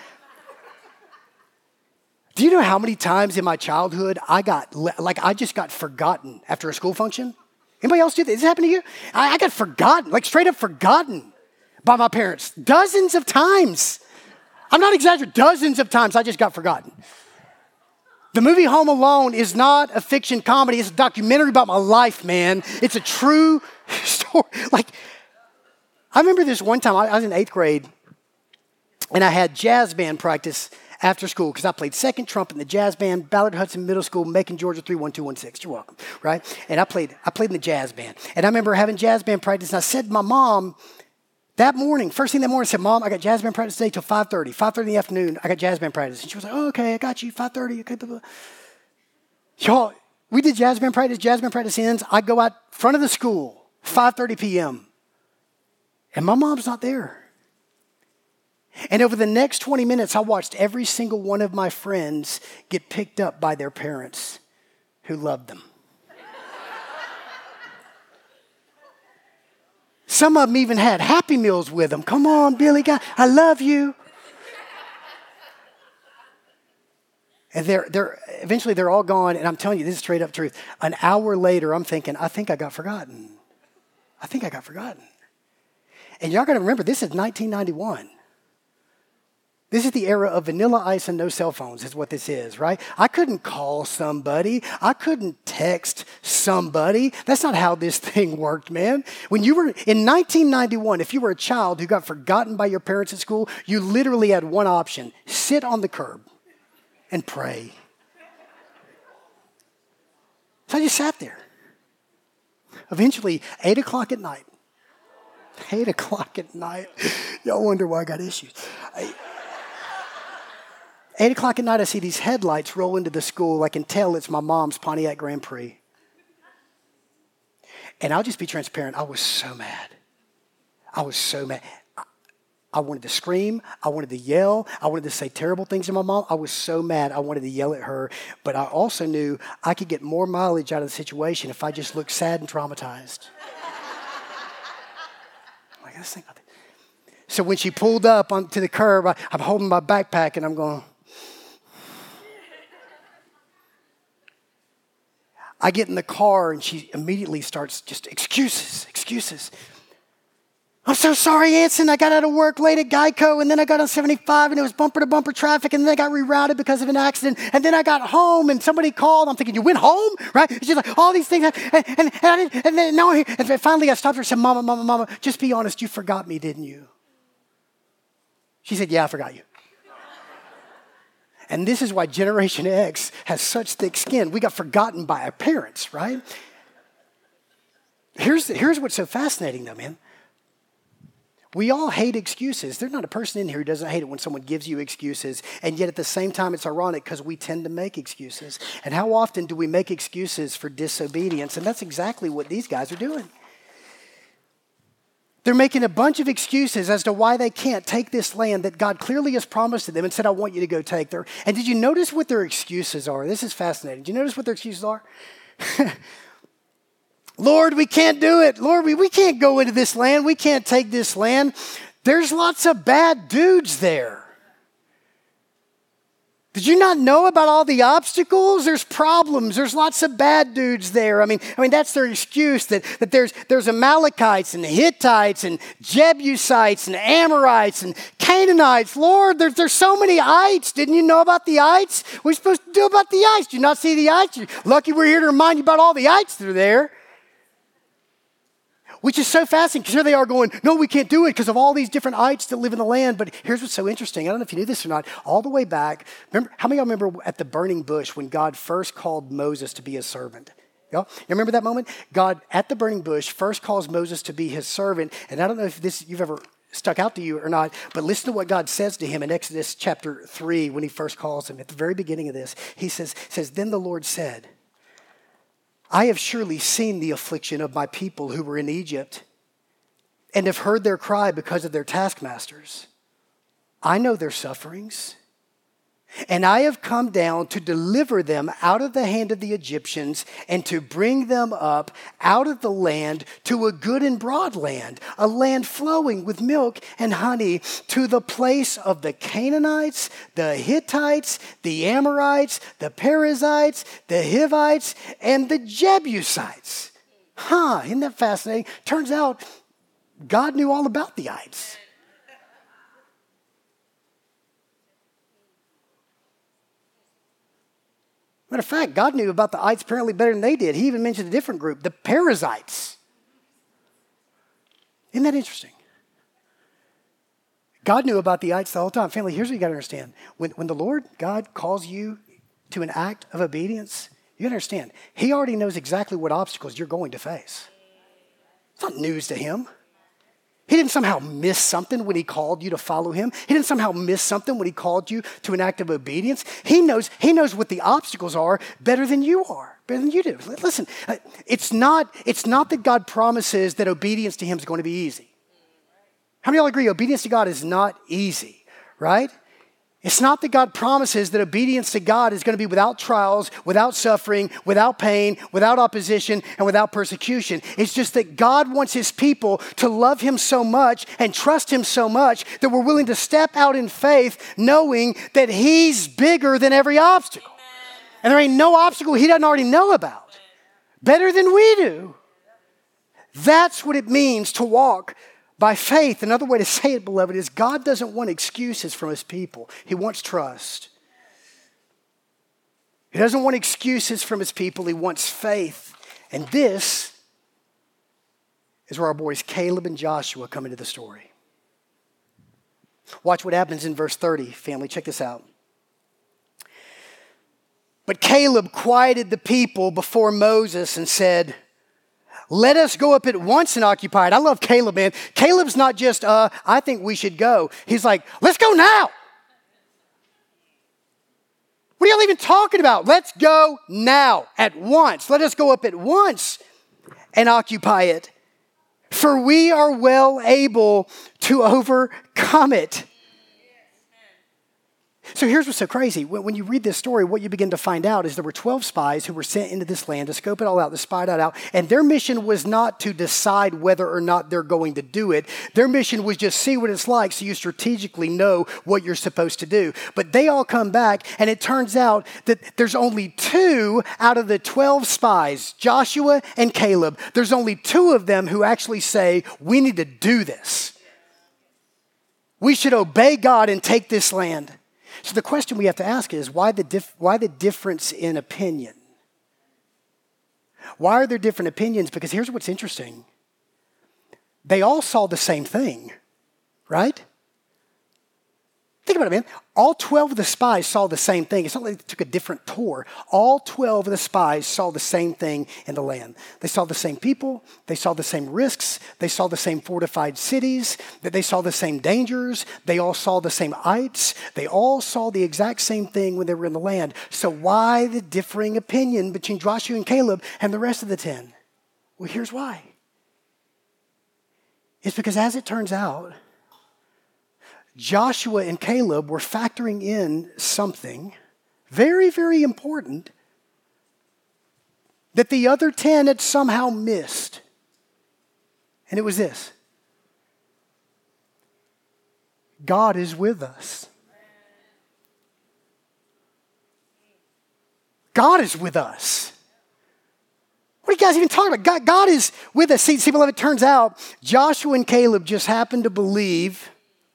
Speaker 1: Do you know how many times in my childhood I got, like I just got forgotten after a school function? Anybody else do that? Does this happen to you? I, I got forgotten, like straight up forgotten by my parents. Dozens of times. I'm not exaggerating. Dozens of times I just got forgotten. The movie Home Alone is not a fiction comedy. It's a documentary about my life, man. It's a true story. Like, I remember this one time, I was in eighth grade, and I had jazz band practice after school because I played second trumpet in the jazz band, Ballard Hudson Middle School, Macon, Georgia, three one two one six. You're welcome, right? And I played I played in the jazz band. And I remember having jazz band practice, and I said to my mom that morning, first thing that morning, I said, Mom, I got jazz band practice today till five thirty. five thirty in the afternoon, I got jazz band practice. And she was like, oh, okay, I got you, five thirty, okay, blah, blah. Y'all, we did jazz band practice. Jazz band practice ends. I go out front of the school, five thirty p.m., and my mom's not there. And over the next twenty minutes, I watched every single one of my friends get picked up by their parents who loved them. Some of them even had Happy Meals with them. Come on, Billy, guy, I love you. And they're, they're, eventually they're all gone, and I'm telling you, this is straight up truth. An hour later, I'm thinking, I think I got forgotten. I think I got forgotten. And y'all got to remember, this is nineteen ninety-one. This is the era of vanilla ice and no cell phones is what this is, right? I couldn't call somebody. I couldn't text somebody. That's not how this thing worked, man. When you were in nineteen ninety-one, if you were a child who got forgotten by your parents at school, you literally had one option: sit on the curb and pray. So I just sat there. Eventually, eight o'clock at night. Eight o'clock at night. Y'all wonder why I got issues. I, Eight o'clock at night, I see these headlights roll into the school. I can tell it's my mom's Pontiac Grand Prix. And I'll just be transparent. I was so mad. I was so mad. I, I wanted to scream. I wanted to yell. I wanted to say terrible things to my mom. I was so mad. I wanted to yell at her. But I also knew I could get more mileage out of the situation if I just looked sad and traumatized. I'm like, let's think about that. So when she pulled up onto the curb, I, I'm holding my backpack and I'm going, I get in the car and she immediately starts just excuses, excuses. I'm so sorry, Anson. I got out of work late at Geico, and then I got on seventy-five, and it was bumper-to-bumper traffic, and then I got rerouted because of an accident, and then I got home, and somebody called. I'm thinking, you went home, right? She's like, all these things, and, and, and, I didn't, and then now, and finally I stopped her and said, Mama, Mama, Mama, just be honest. You forgot me, didn't you? She said, yeah, I forgot you. And this is why Generation X has such thick skin. We got forgotten by our parents, right? Here's, here's what's so fascinating, though, man. We all hate excuses. There's not a person in here who doesn't hate it when someone gives you excuses. And yet at the same time, it's ironic because we tend to make excuses. And how often do we make excuses for disobedience? And that's exactly what these guys are doing. They're making a bunch of excuses as to why they can't take this land that God clearly has promised to them and said, I want you to go take there. And did you notice what their excuses are? This is fascinating. Did you notice what their excuses are? Lord, we can't do it. Lord, we, we can't go into this land. We can't take this land. There's lots of bad dudes there. Did you not know about all the obstacles? There's problems. There's lots of bad dudes there. I mean, I mean that's their excuse that, that there's, there's Amalekites and Hittites and Jebusites and Amorites and Canaanites. Lord, there's, there's so many ites. Didn't you know about the ites? What are we supposed to do about the ites? Do you not see the ites? You're lucky we're here to remind you about all the ites that are there. Which is so fascinating because here they are going, no, we can't do it because of all these different ites that live in the land. But here's what's so interesting. I don't know if you knew this or not. All the way back, remember, how many of y'all remember at the burning bush when God first called Moses to be his servant? Y'all, you remember that moment? God, at the burning bush, first calls Moses to be his servant. And I don't know if this you've ever stuck out to you or not, but listen to what God says to him in Exodus chapter three when he first calls him. At the very beginning of this, he says, says then the Lord said, I have surely seen the affliction of my people who were in Egypt, and have heard their cry because of their taskmasters. I know their sufferings, and I have come down to deliver them out of the hand of the Egyptians and to bring them up out of the land to a good and broad land, a land flowing with milk and honey, to the place of the Canaanites, the Hittites, the Amorites, the Perizzites, the Hivites, and the Jebusites. Huh, isn't that fascinating? Turns out God knew all about the ites. Matter of fact, God knew about the ites apparently better than they did. He even mentioned a different group, the Perizzites. Isn't that interesting? God knew about the ites the whole time. Family, here's what you got to understand. When, when the Lord, God, calls you to an act of obedience, you got to understand, he already knows exactly what obstacles you're going to face. It's not news to him. He didn't somehow miss something when he called you to follow him. He didn't somehow miss something when he called you to an act of obedience. He knows, he knows what the obstacles are better than you are, better than you do. Listen, it's not, it's not that God promises that obedience to him is going to be easy. How many of y'all agree obedience to God is not easy, right? It's not that God promises that obedience to God is going to be without trials, without suffering, without pain, without opposition, and without persecution. It's just that God wants his people to love him so much and trust him so much that we're willing to step out in faith knowing that he's bigger than every obstacle. And there ain't no obstacle he doesn't already know about better than we do. That's what it means to walk by faith. Another way to say it, beloved, is God doesn't want excuses from his people. He wants trust. He doesn't want excuses from his people. He wants faith. And this is where our boys Caleb and Joshua come into the story. Watch what happens in verse thirty, family. Check this out. But Caleb quieted the people before Moses and said, let us go up at once and occupy it. I love Caleb, man. Caleb's not just, uh, I think we should go. He's like, let's go now. What are y'all even talking about? Let's go now, at once. Let us go up at once and occupy it. For we are well able to overcome it. So here's what's so crazy. When you read this story, what you begin to find out is there were twelve spies who were sent into this land to scope it all out, to spy it out. And their mission was not to decide whether or not they're going to do it. Their mission was just see what it's like so you strategically know what you're supposed to do. But they all come back, and it turns out that there's only two out of the twelve spies, Joshua and Caleb. There's only two of them who actually say, we need to do this. We should obey God and take this land. So the question we have to ask is, why the dif- why the difference in opinion? Why are there different opinions? Because here's what's interesting. They all saw the same thing, right? Think about it, man. All twelve of the spies saw the same thing. It's not like they took a different tour. All twelve of the spies saw the same thing in the land. They saw the same people. They saw the same risks. They saw the same fortified cities. They saw the same dangers. They all saw the same ites. They all saw the exact same thing when they were in the land. So why the differing opinion between Joshua and Caleb and the rest of the ten? Well, here's why. It's because as it turns out, Joshua and Caleb were factoring in something very, very important that the other ten had somehow missed. And it was this: God is with us. God is with us. What are you guys even talking about? God, God is with us. See, see, beloved, it turns out Joshua and Caleb just happened to believe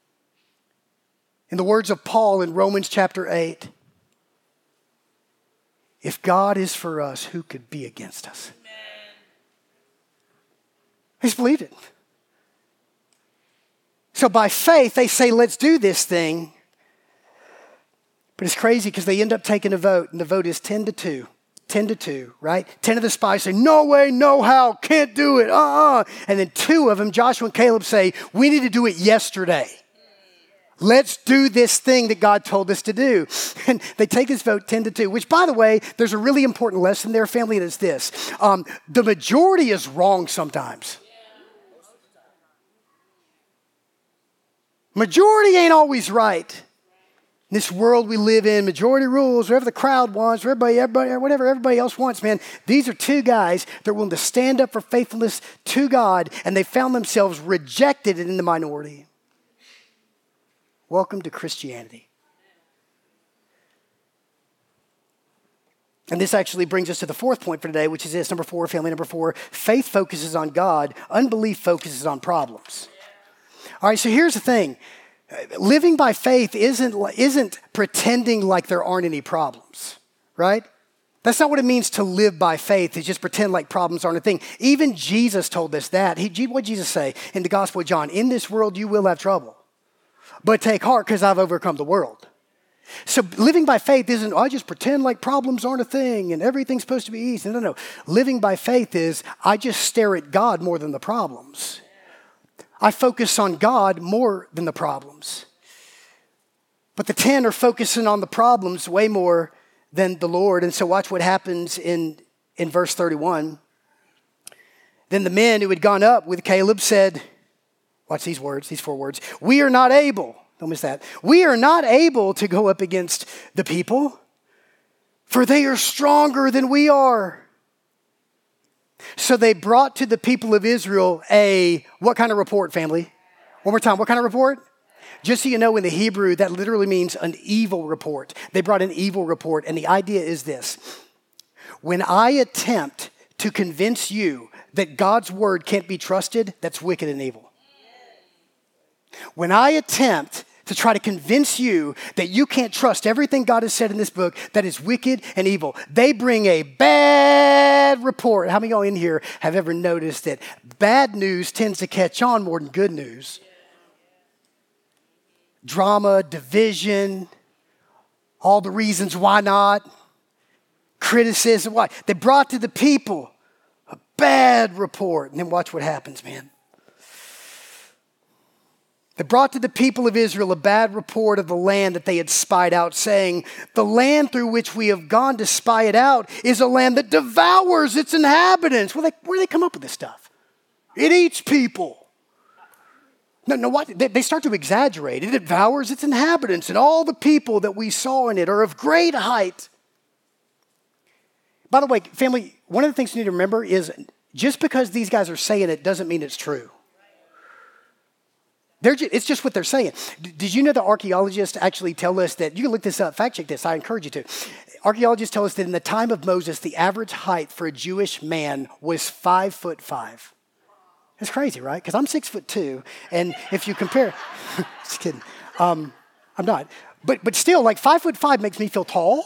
Speaker 1: in the words of Paul in Romans chapter eight. If God is for us, who could be against us? Amen. They just believed it. So by faith, they say, let's do this thing. But it's crazy because they end up taking a vote, and the vote is ten to two. ten to two, right? ten of the spies say, no way, no how, can't do it, uh-uh. And then two of them, Joshua and Caleb, say, we need to do it yesterday. Let's do this thing that God told us to do. And they take this vote ten to two, which, by the way, there's a really important lesson there, family, and it's this. Um, the majority is wrong sometimes. Majority ain't always right. In this world we live in, majority rules, whatever the crowd wants, everybody, everybody, whatever everybody else wants, man. These are two guys that are willing to stand up for faithfulness to God, and they found themselves rejected and in the minority. Welcome to Christianity. And this actually brings us to the fourth point for today, which is this, number four, family number four. Faith focuses on God. Unbelief focuses on problems. All right, so here's the thing. Living by faith isn't, isn't pretending like there aren't any problems, right? That's not what it means to live by faith, is just pretend like problems aren't a thing. Even Jesus told us that. He, what did Jesus say in the Gospel of John? In this world you will have trouble, but take heart because I've overcome the world. So living by faith isn't, oh, I just pretend like problems aren't a thing and everything's supposed to be easy. No, no. Living by faith is, I just stare at God more than the problems. I focus on God more than the problems. But the ten are focusing on the problems way more than the Lord. And so watch what happens in, in verse thirty-one. Then the men who had gone up with Caleb said, watch these words, these four words. We are not able, don't miss that. We are not able to go up against the people, for they are stronger than we are. So they brought to the people of Israel a, what kind of report, family? One more time, what kind of report? Just so you know, in the Hebrew, that literally means an evil report. They brought an evil report, and the idea is this. When I attempt to convince you that God's word can't be trusted, that's wicked and evil. When I attempt to try to convince you that you can't trust everything God has said in this book, that is wicked and evil. They bring a bad report. How many of y'all in here have ever noticed that bad news tends to catch on more than good news? Drama, division, all the reasons why not, criticism, why? They brought to the people a bad report. And then watch what happens, man. They brought to the people of Israel a bad report of the land that they had spied out, saying, the land through which we have gone to spy it out is a land that devours its inhabitants. Well, they, where do they come up with this stuff? It eats people. No, no, what? They, they start to exaggerate. It devours its inhabitants, and all the people that we saw in it are of great height. By the way, family, one of the things you need to remember is just because these guys are saying it doesn't mean it's true. They're just, it's just what they're saying. Did you know that archaeologists actually tell us that, you can look this up, fact check this, I encourage you to. Archaeologists tell us that in the time of Moses, the average height for a Jewish man was five foot five. It's crazy, right? Because I'm six foot two, and if you compare, just kidding, um, I'm not. But but still, like five foot five makes me feel tall.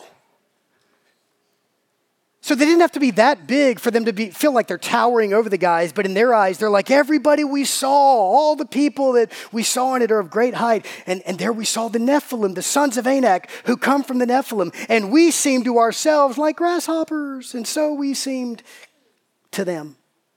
Speaker 1: So they didn't have to be that big for them to be feel like they're towering over the guys, but in their eyes, they're like, everybody we saw, all the people that we saw in it are of great height. And, and there we saw the Nephilim, the sons of Anak, who come from the Nephilim. And we seemed to ourselves like grasshoppers, and so we seemed to them.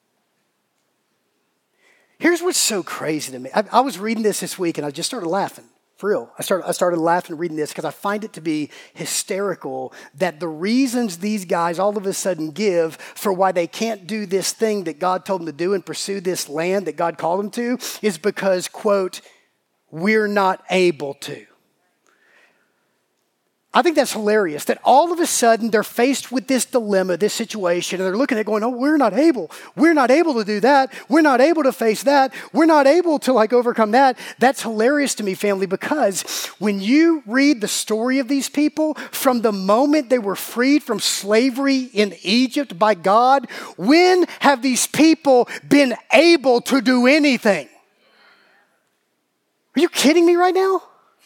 Speaker 1: Here's what's so crazy to me. I, I was reading this this week, and I just started laughing. For real. I started, I started laughing reading this because I find it to be hysterical that the reasons these guys all of a sudden give for why they can't do this thing that God told them to do and pursue this land that God called them to is because, quote, we're not able to. I think that's hilarious that all of a sudden they're faced with this dilemma, this situation, and they're looking at it going, oh, we're not able. We're not able to do that. We're not able to face that. We're not able to like overcome that. That's hilarious to me, family, because when you read the story of these people, from the moment they were freed from slavery in Egypt by God, when have these people been able to do anything? Are you kidding me right now?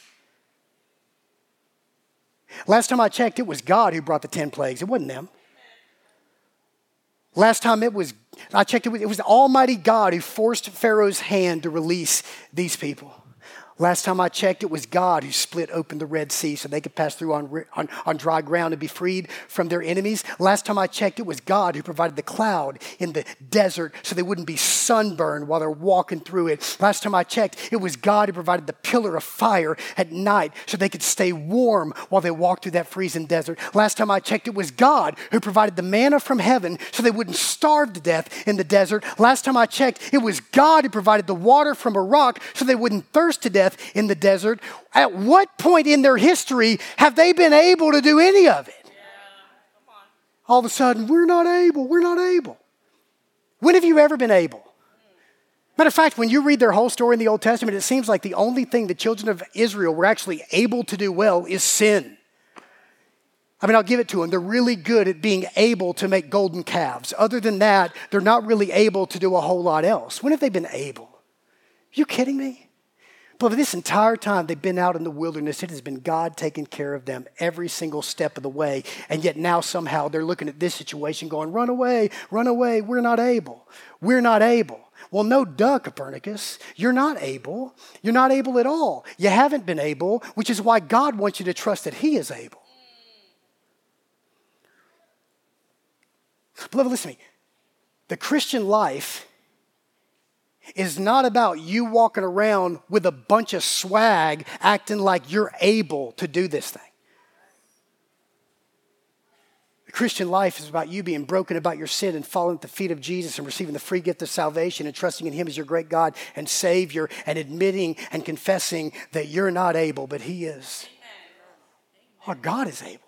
Speaker 1: Last time I checked, it was God who brought the ten plagues. It wasn't them. Last time it was, I checked, it was, it was the Almighty God who forced Pharaoh's hand to release these people. Last time I checked, it was God who split open the Red Sea so they could pass through on, on, on dry ground and be freed from their enemies. Last time I checked, it was God who provided the cloud in the desert so they wouldn't be sunburned while they're walking through it. Last time I checked, it was God who provided the pillar of fire at night so they could stay warm while they walked through that freezing desert. Last time I checked, it was God who provided the manna from heaven so they wouldn't starve to death in the desert. Last time I checked, it was God who provided the water from a rock so they wouldn't thirst to death in the desert. At what point in their history have they been able to do any of it? Yeah. Come on. All of a sudden, we're not able, we're not able. When have you ever been able? Matter of fact, when you read their whole story in the Old Testament, it seems like the only thing the children of Israel were actually able to do well is sin. I mean, I'll give it to them. They're really good at being able to make golden calves. Other than that, they're not really able to do a whole lot else. When have they been able? Are you kidding me? But this entire time they've been out in the wilderness, it has been God taking care of them every single step of the way. And yet now somehow they're looking at this situation going, run away, run away. We're not able. We're not able. Well, no duh, Copernicus. You're not able. You're not able at all. You haven't been able, which is why God wants you to trust that He is able. Beloved, listen to me. The Christian life is not about you walking around with a bunch of swag acting like you're able to do this thing. The Christian life is about you being broken about your sin and falling at the feet of Jesus and receiving the free gift of salvation and trusting in Him as your great God and Savior and admitting and confessing that you're not able, but He is. Our God is able.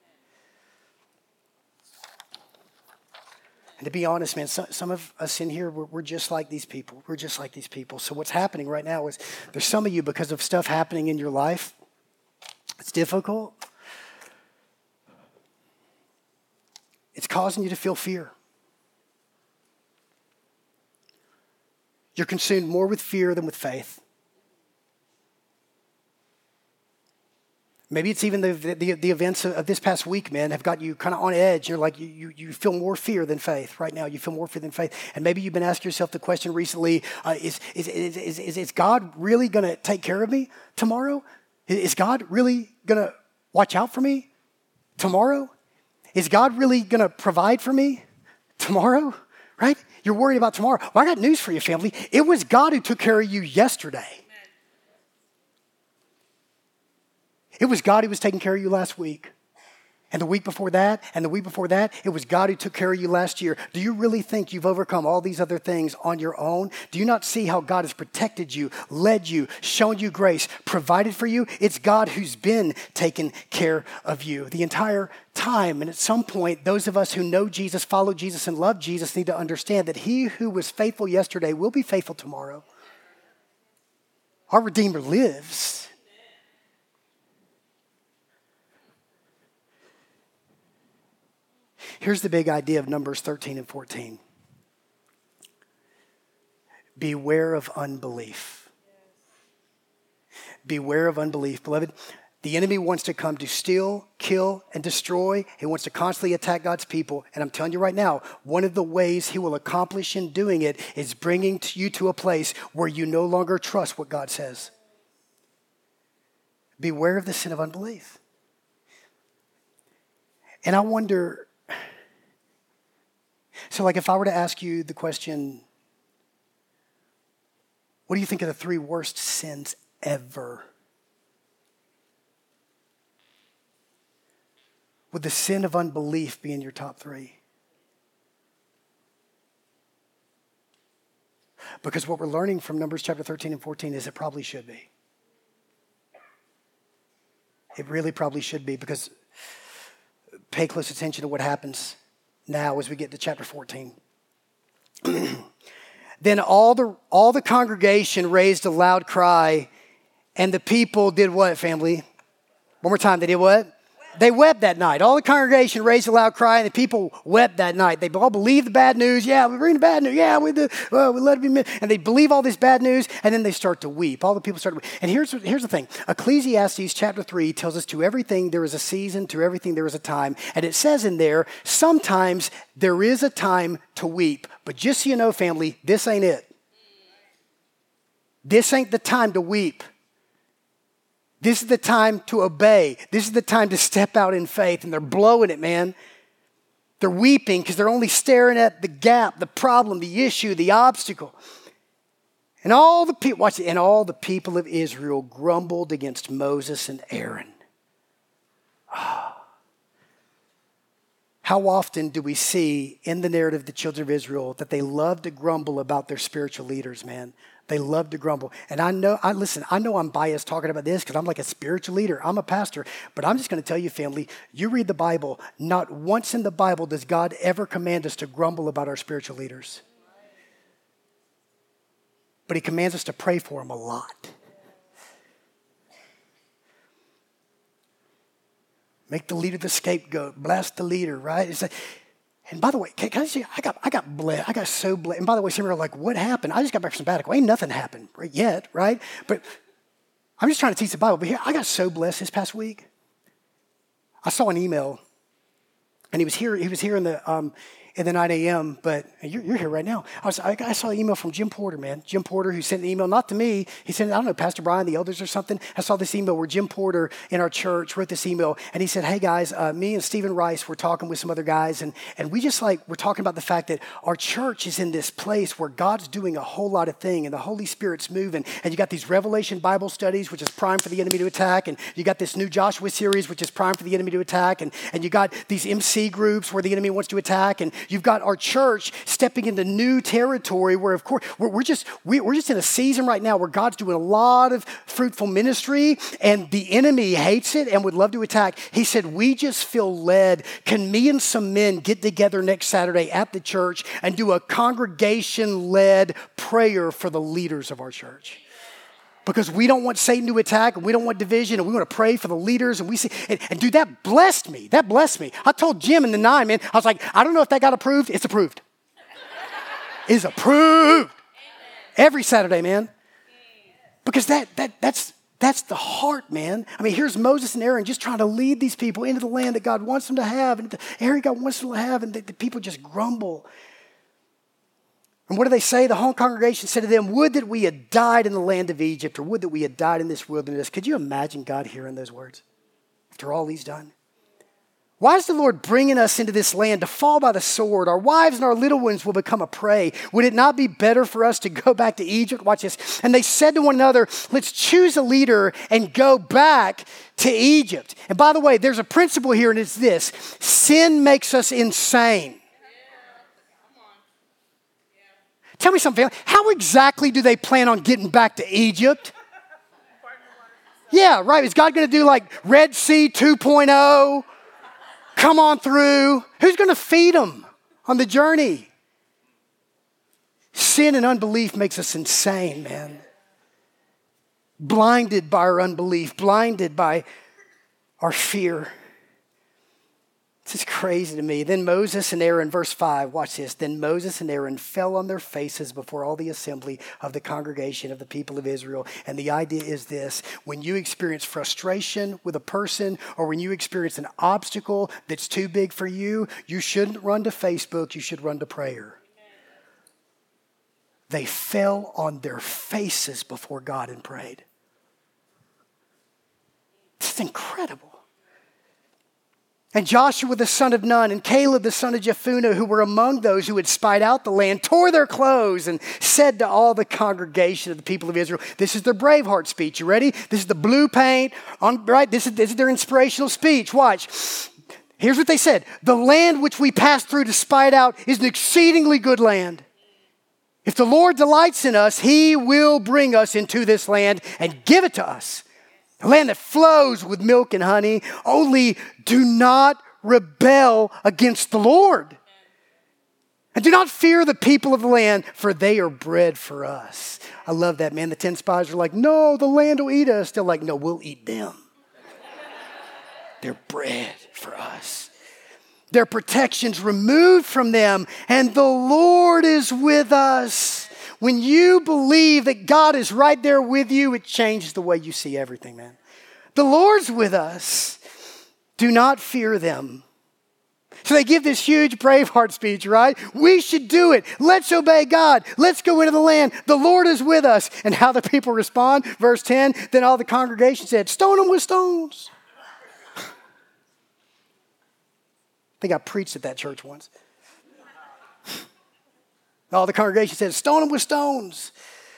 Speaker 1: And to be honest, man, some, some of us in here, we're, we're just like these people. We're just like these people. So what's happening right now is there's some of you, because of stuff happening in your life, it's difficult. It's causing you to feel fear. You're consumed more with fear than with faith. Maybe it's even the, the, the events of this past week, man, have got you kind of on edge. You're like, you, you, you feel more fear than faith right now. You feel more fear than faith. And maybe you've been asking yourself the question recently, uh, is, is, is, is, is, is God really going to take care of me tomorrow? Is God really going to watch out for me tomorrow? Is God really going to provide for me tomorrow? Right? You're worried about tomorrow. Well, I got news for you, family. It was God who took care of you yesterday. It was God who was taking care of you last week. And the week before that, and the week before that, it was God who took care of you last year. Do you really think you've overcome all these other things on your own? Do you not see how God has protected you, led you, shown you grace, provided for you? It's God who's been taking care of you the entire time. And at some point, those of us who know Jesus, follow Jesus, and love Jesus need to understand that He who was faithful yesterday will be faithful tomorrow. Our Redeemer lives. Here's the big idea of Numbers thirteen and fourteen. Beware of unbelief. Beware of unbelief. Beloved, the enemy wants to come to steal, kill, and destroy. He wants to constantly attack God's people. And I'm telling you right now, one of the ways he will accomplish in doing it is bringing you to a place where you no longer trust what God says. Beware of the sin of unbelief. And I wonder, so like if I were to ask you the question, what do you think are the three worst sins ever? Would the sin of unbelief be in your top three? Because what we're learning from Numbers chapter thirteen and fourteen is it probably should be. It really probably should be, because pay close attention to what happens now as we get to chapter fourteen. Then all the all the congregation raised a loud cry, and the people did what, family? One more time, they did what? They wept that night. All the congregation raised a loud cry, and the people wept that night. They all believed the bad news. Yeah, we're reading the bad news. Yeah, we do. Well, we let it be. And they believe all this bad news, and then they start to weep. All the people start to weep. And here's, here's the thing. Ecclesiastes chapter three tells us to everything there is a season, to everything there is a time. And it says in there, sometimes there is a time to weep. But just so you know, family, this ain't it. This ain't the time to weep. This is the time to obey. This is the time to step out in faith. And they're blowing it, man. They're weeping because they're only staring at the gap, the problem, the issue, the obstacle. And all the people, watch it, and all the people of Israel grumbled against Moses and Aaron. Oh. How often do we see in the narrative of the children of Israel that they love to grumble about their spiritual leaders, man? They love to grumble. And I know, I listen, I know I'm biased talking about this because I'm like a spiritual leader. I'm a pastor. But I'm just going to tell you, family, you read the Bible, not once in the Bible does God ever command us to grumble about our spiritual leaders. But he commands us to pray for them a lot. Make the leader the scapegoat. Bless the leader, right? It's like, and by the way, can, can I say, I got I got blessed. I got so blessed. And by the way, some of you are like, what happened? I just got back from sabbatical. Ain't nothing happened right yet, right? But I'm just trying to teach the Bible. But here, I got so blessed this past week. I saw an email, and he was here. He was here in the um, in the nine a.m. But you're, you're here right now. I was I, I saw an email from Jim Porter, man. Jim Porter, who sent an email not to me. He sent, I don't know, Pastor Brian, the elders or something. I saw this email where Jim Porter in our church wrote this email, and he said, "Hey guys, uh, me and Stephen Rice were talking with some other guys, and and we just like we're talking about the fact that our church is in this place where God's doing a whole lot of thing, and the Holy Spirit's moving, and you got these Revelation Bible studies, which is prime for the enemy to attack, and you got this new Joshua series, which is prime for the enemy to attack, and and you got these M C groups where the enemy wants to attack, and you've got our church stepping into new territory where, of course, we're, we're just we, we're just in a season right now where God's doing a lot of fruitful ministry, and the enemy hates it and would love to attack." He said, "We just feel led. Can me and some men get together next Saturday at the church and do a congregation-led prayer for the leaders of our church? Because we don't want Satan to attack, and we don't want division, and we want to pray for the leaders." And we see, and, and dude, that blessed me. That blessed me. I told Jim in the nine, man, I was like, I don't know if that got approved. It's approved. It's approved. Every Saturday, man. Because that that that's that's the heart, man. I mean, here's Moses and Aaron just trying to lead these people into the land that God wants them to have, and the area God wants them to have, and the, the people just grumble. And what do they say? The whole congregation said to them, "Would that we had died in the land of Egypt, or would that we had died in this wilderness." Could you imagine God hearing those words after all he's done? Why is the Lord bringing us into this land to fall by the sword? Our wives and our little ones will become a prey. Would it not be better for us to go back to Egypt? Watch this. And they said to one another, "Let's choose a leader and go back to Egypt." And by the way, there's a principle here, and it's this: sin makes us insane. Tell me something. How exactly do they plan on getting back to Egypt? Yeah, right. Is God going to do like Red Sea two point oh? Come on through. Who's going to feed them on the journey? Sin and unbelief makes us insane, man. Blinded by our unbelief, blinded by our fear. This is crazy to me. Then Moses and Aaron, verse five, watch this. Then Moses and Aaron fell on their faces before all the assembly of the congregation of the people of Israel. And the idea is this: when you experience frustration with a person, or when you experience an obstacle that's too big for you, you shouldn't run to Facebook, you should run to prayer. They fell on their faces before God and prayed. This is incredible. And Joshua the son of Nun and Caleb the son of Jephunneh, who were among those who had spied out the land, tore their clothes and said to all the congregation of the people of Israel, this is their Braveheart speech. You ready? This is the blue paint, on, right? This is, this is their inspirational speech. Watch. Here's what they said. "The land which we passed through to spy it out is an exceedingly good land. If the Lord delights in us, he will bring us into this land and give it to us. A land that flows with milk and honey. Only do not rebel against the Lord. And do not fear the people of the land, for they are bread for us. I love that, man. The ten spies are like, no, the land will eat us. They're like, no, we'll eat them. They're bread for us. Their protection's removed from them, and the Lord is with us. When you believe that God is right there with you, it changes the way you see everything, man. The Lord's with us. Do not fear them. So they give this huge Braveheart speech, right? We should do it. Let's obey God. Let's go into the land. The Lord is with us. And how the people respond? Verse ten, then all the congregation said, stone them with stones. I think I preached at that church once. All the congregation said, stone them with stones.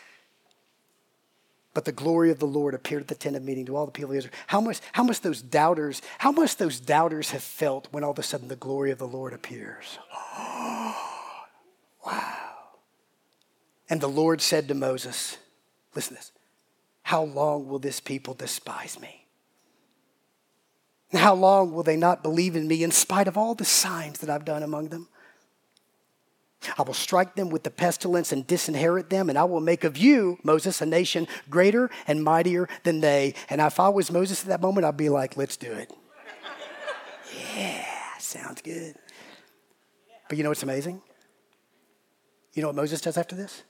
Speaker 1: But the glory of the Lord appeared at the tent of meeting to all the people of Israel. How much, how much those doubters, how much those doubters have felt when all of a sudden the glory of the Lord appears. Oh, wow. And the Lord said to Moses, listen to this, how long will this people despise me? And how long will they not believe in me in spite of all the signs that I've done among them? I will strike them with the pestilence and disinherit them, and I will make of you, Moses, a nation greater and mightier than they. And if I was Moses at that moment, I'd be like, let's do it. Yeah, sounds good. But you know what's amazing? You know what Moses does after this?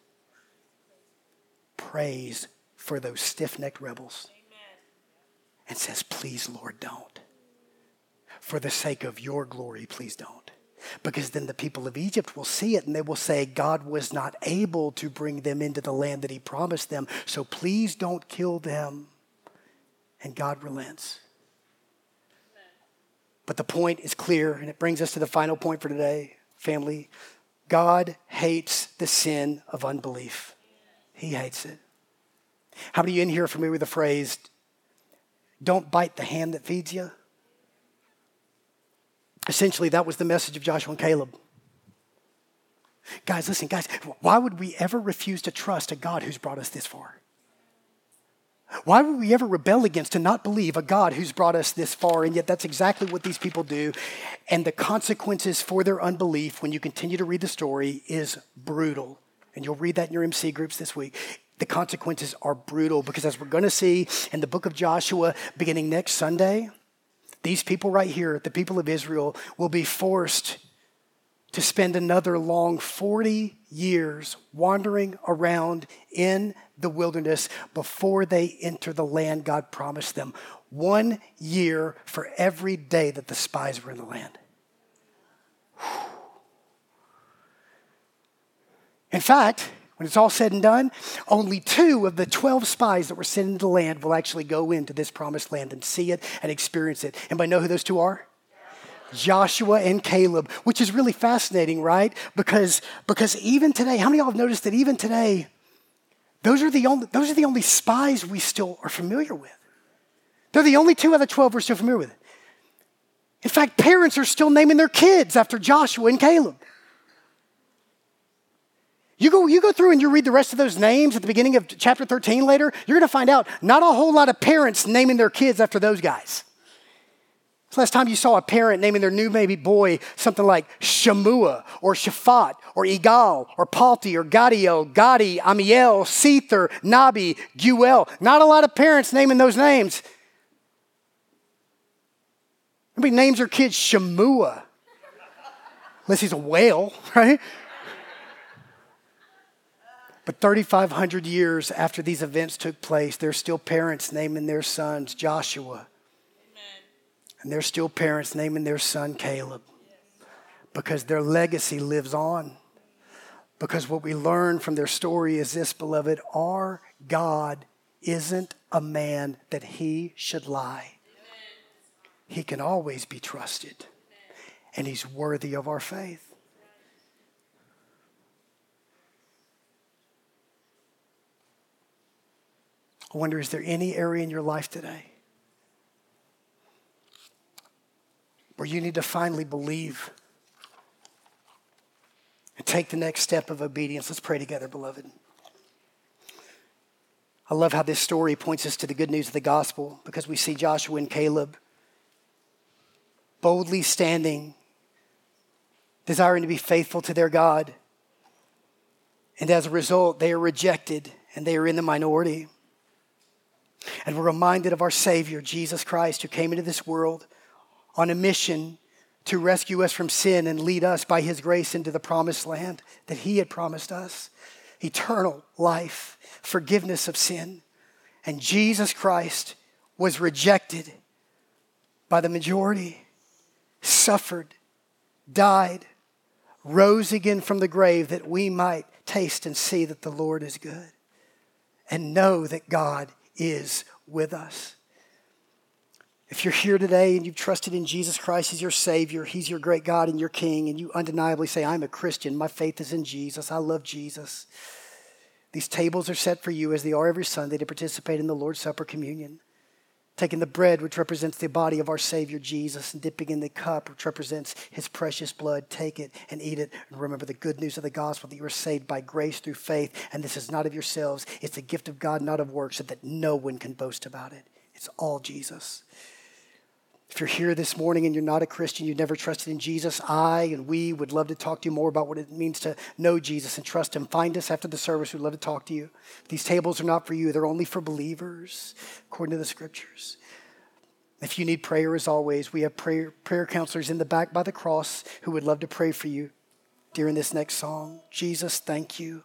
Speaker 1: Prays for those stiff-necked rebels. And says, please, Lord, don't. For the sake of your glory, please don't. Because then the people of Egypt will see it and they will say, God was not able to bring them into the land that he promised them. So please don't kill them. And God relents. But the point is clear, and it brings us to the final point for today, family. God hates the sin of unbelief. He hates it. How many of you in here are familiar with the phrase, don't bite the hand that feeds you? Essentially, that was the message of Joshua and Caleb. Guys, listen, guys, why would we ever refuse to trust a God who's brought us this far? Why would we ever rebel against and not believe a God who's brought us this far? And yet that's exactly what these people do. And the consequences for their unbelief, when you continue to read the story, is brutal. And you'll read that in your M C groups this week. The consequences are brutal because, as we're going to see in the book of Joshua beginning next Sunday, these people right here, the people of Israel, will be forced to spend another long forty years wandering around in the wilderness before they enter the land God promised them. One year for every day that the spies were in the land. In fact, when it's all said and done, only two of the twelve spies that were sent into the land will actually go into this promised land and see it and experience it. Anybody know who those two are? Joshua and Caleb, which is really fascinating, right? Because, because even today, how many of y'all have noticed that even today, those are the only, those are the only spies we still are familiar with. They're the only two out of the twelve we're still familiar with. In fact, parents are still naming their kids after Joshua and Caleb. You go, you go through and you read the rest of those names at the beginning of chapter thirteen later, you're going to find out not a whole lot of parents naming their kids after those guys. It's the last time you saw a parent naming their new baby boy something like Shemua or Shaphat or Igal or Palti or Gadiel, Gadi, Amiel, Sether, Nabi, Guel. Not a lot of parents naming those names. Nobody names their kids Shemua unless he's a whale, right? But thirty-five hundred years after these events took place, there's still parents naming their sons Joshua. Amen. And there's still parents naming their son Caleb. Yes. Because their legacy lives on. Because what we learn from their story is this, beloved, our God isn't a man that he should lie. Amen. He can always be trusted. Amen. And he's worthy of our faith. I wonder, is there any area in your life today where you need to finally believe and take the next step of obedience? Let's pray together, beloved. I love how this story points us to the good news of the gospel, because we see Joshua and Caleb boldly standing, desiring to be faithful to their God. And as a result, they are rejected and they are in the minority. And we're reminded of our Savior, Jesus Christ, who came into this world on a mission to rescue us from sin and lead us by his grace into the promised land that he had promised us. Eternal life, forgiveness of sin. And Jesus Christ was rejected by the majority, suffered, died, rose again from the grave that we might taste and see that the Lord is good and know that God is with us. If you're here today and you've trusted in Jesus Christ as your Savior, he's your great God and your King, and you undeniably say, I'm a Christian, my faith is in Jesus, I love Jesus. These tables are set for you as they are every Sunday to participate in the Lord's Supper communion. Taking the bread, which represents the body of our Savior Jesus, and dipping in the cup, which represents his precious blood. Take it and eat it. And remember the good news of the gospel, that you are saved by grace through faith. And this is not of yourselves. It's a gift of God, not of works, so that no one can boast about it. It's all Jesus. If you're here this morning and you're not a Christian, you've never trusted in Jesus, I and we would love to talk to you more about what it means to know Jesus and trust him. Find us after the service. We'd love to talk to you. These tables are not for you. They're only for believers, according to the scriptures. If you need prayer, as always, we have prayer, prayer counselors in the back by the cross who would love to pray for you during this next song. Jesus, thank you.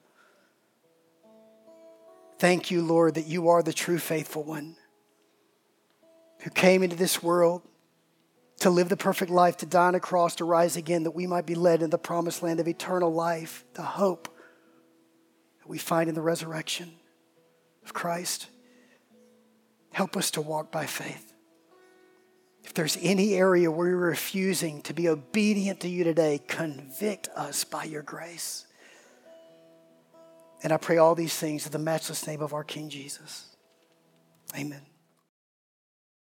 Speaker 1: Thank you, Lord, that you are the true faithful one who came into this world to live the perfect life, to die on a cross, to rise again, that we might be led in the promised land of eternal life, the hope that we find in the resurrection of Christ. Help us to walk by faith. If there's any area where we're refusing to be obedient to you today, convict us by your grace. And I pray all these things in the matchless name of our King Jesus. Amen.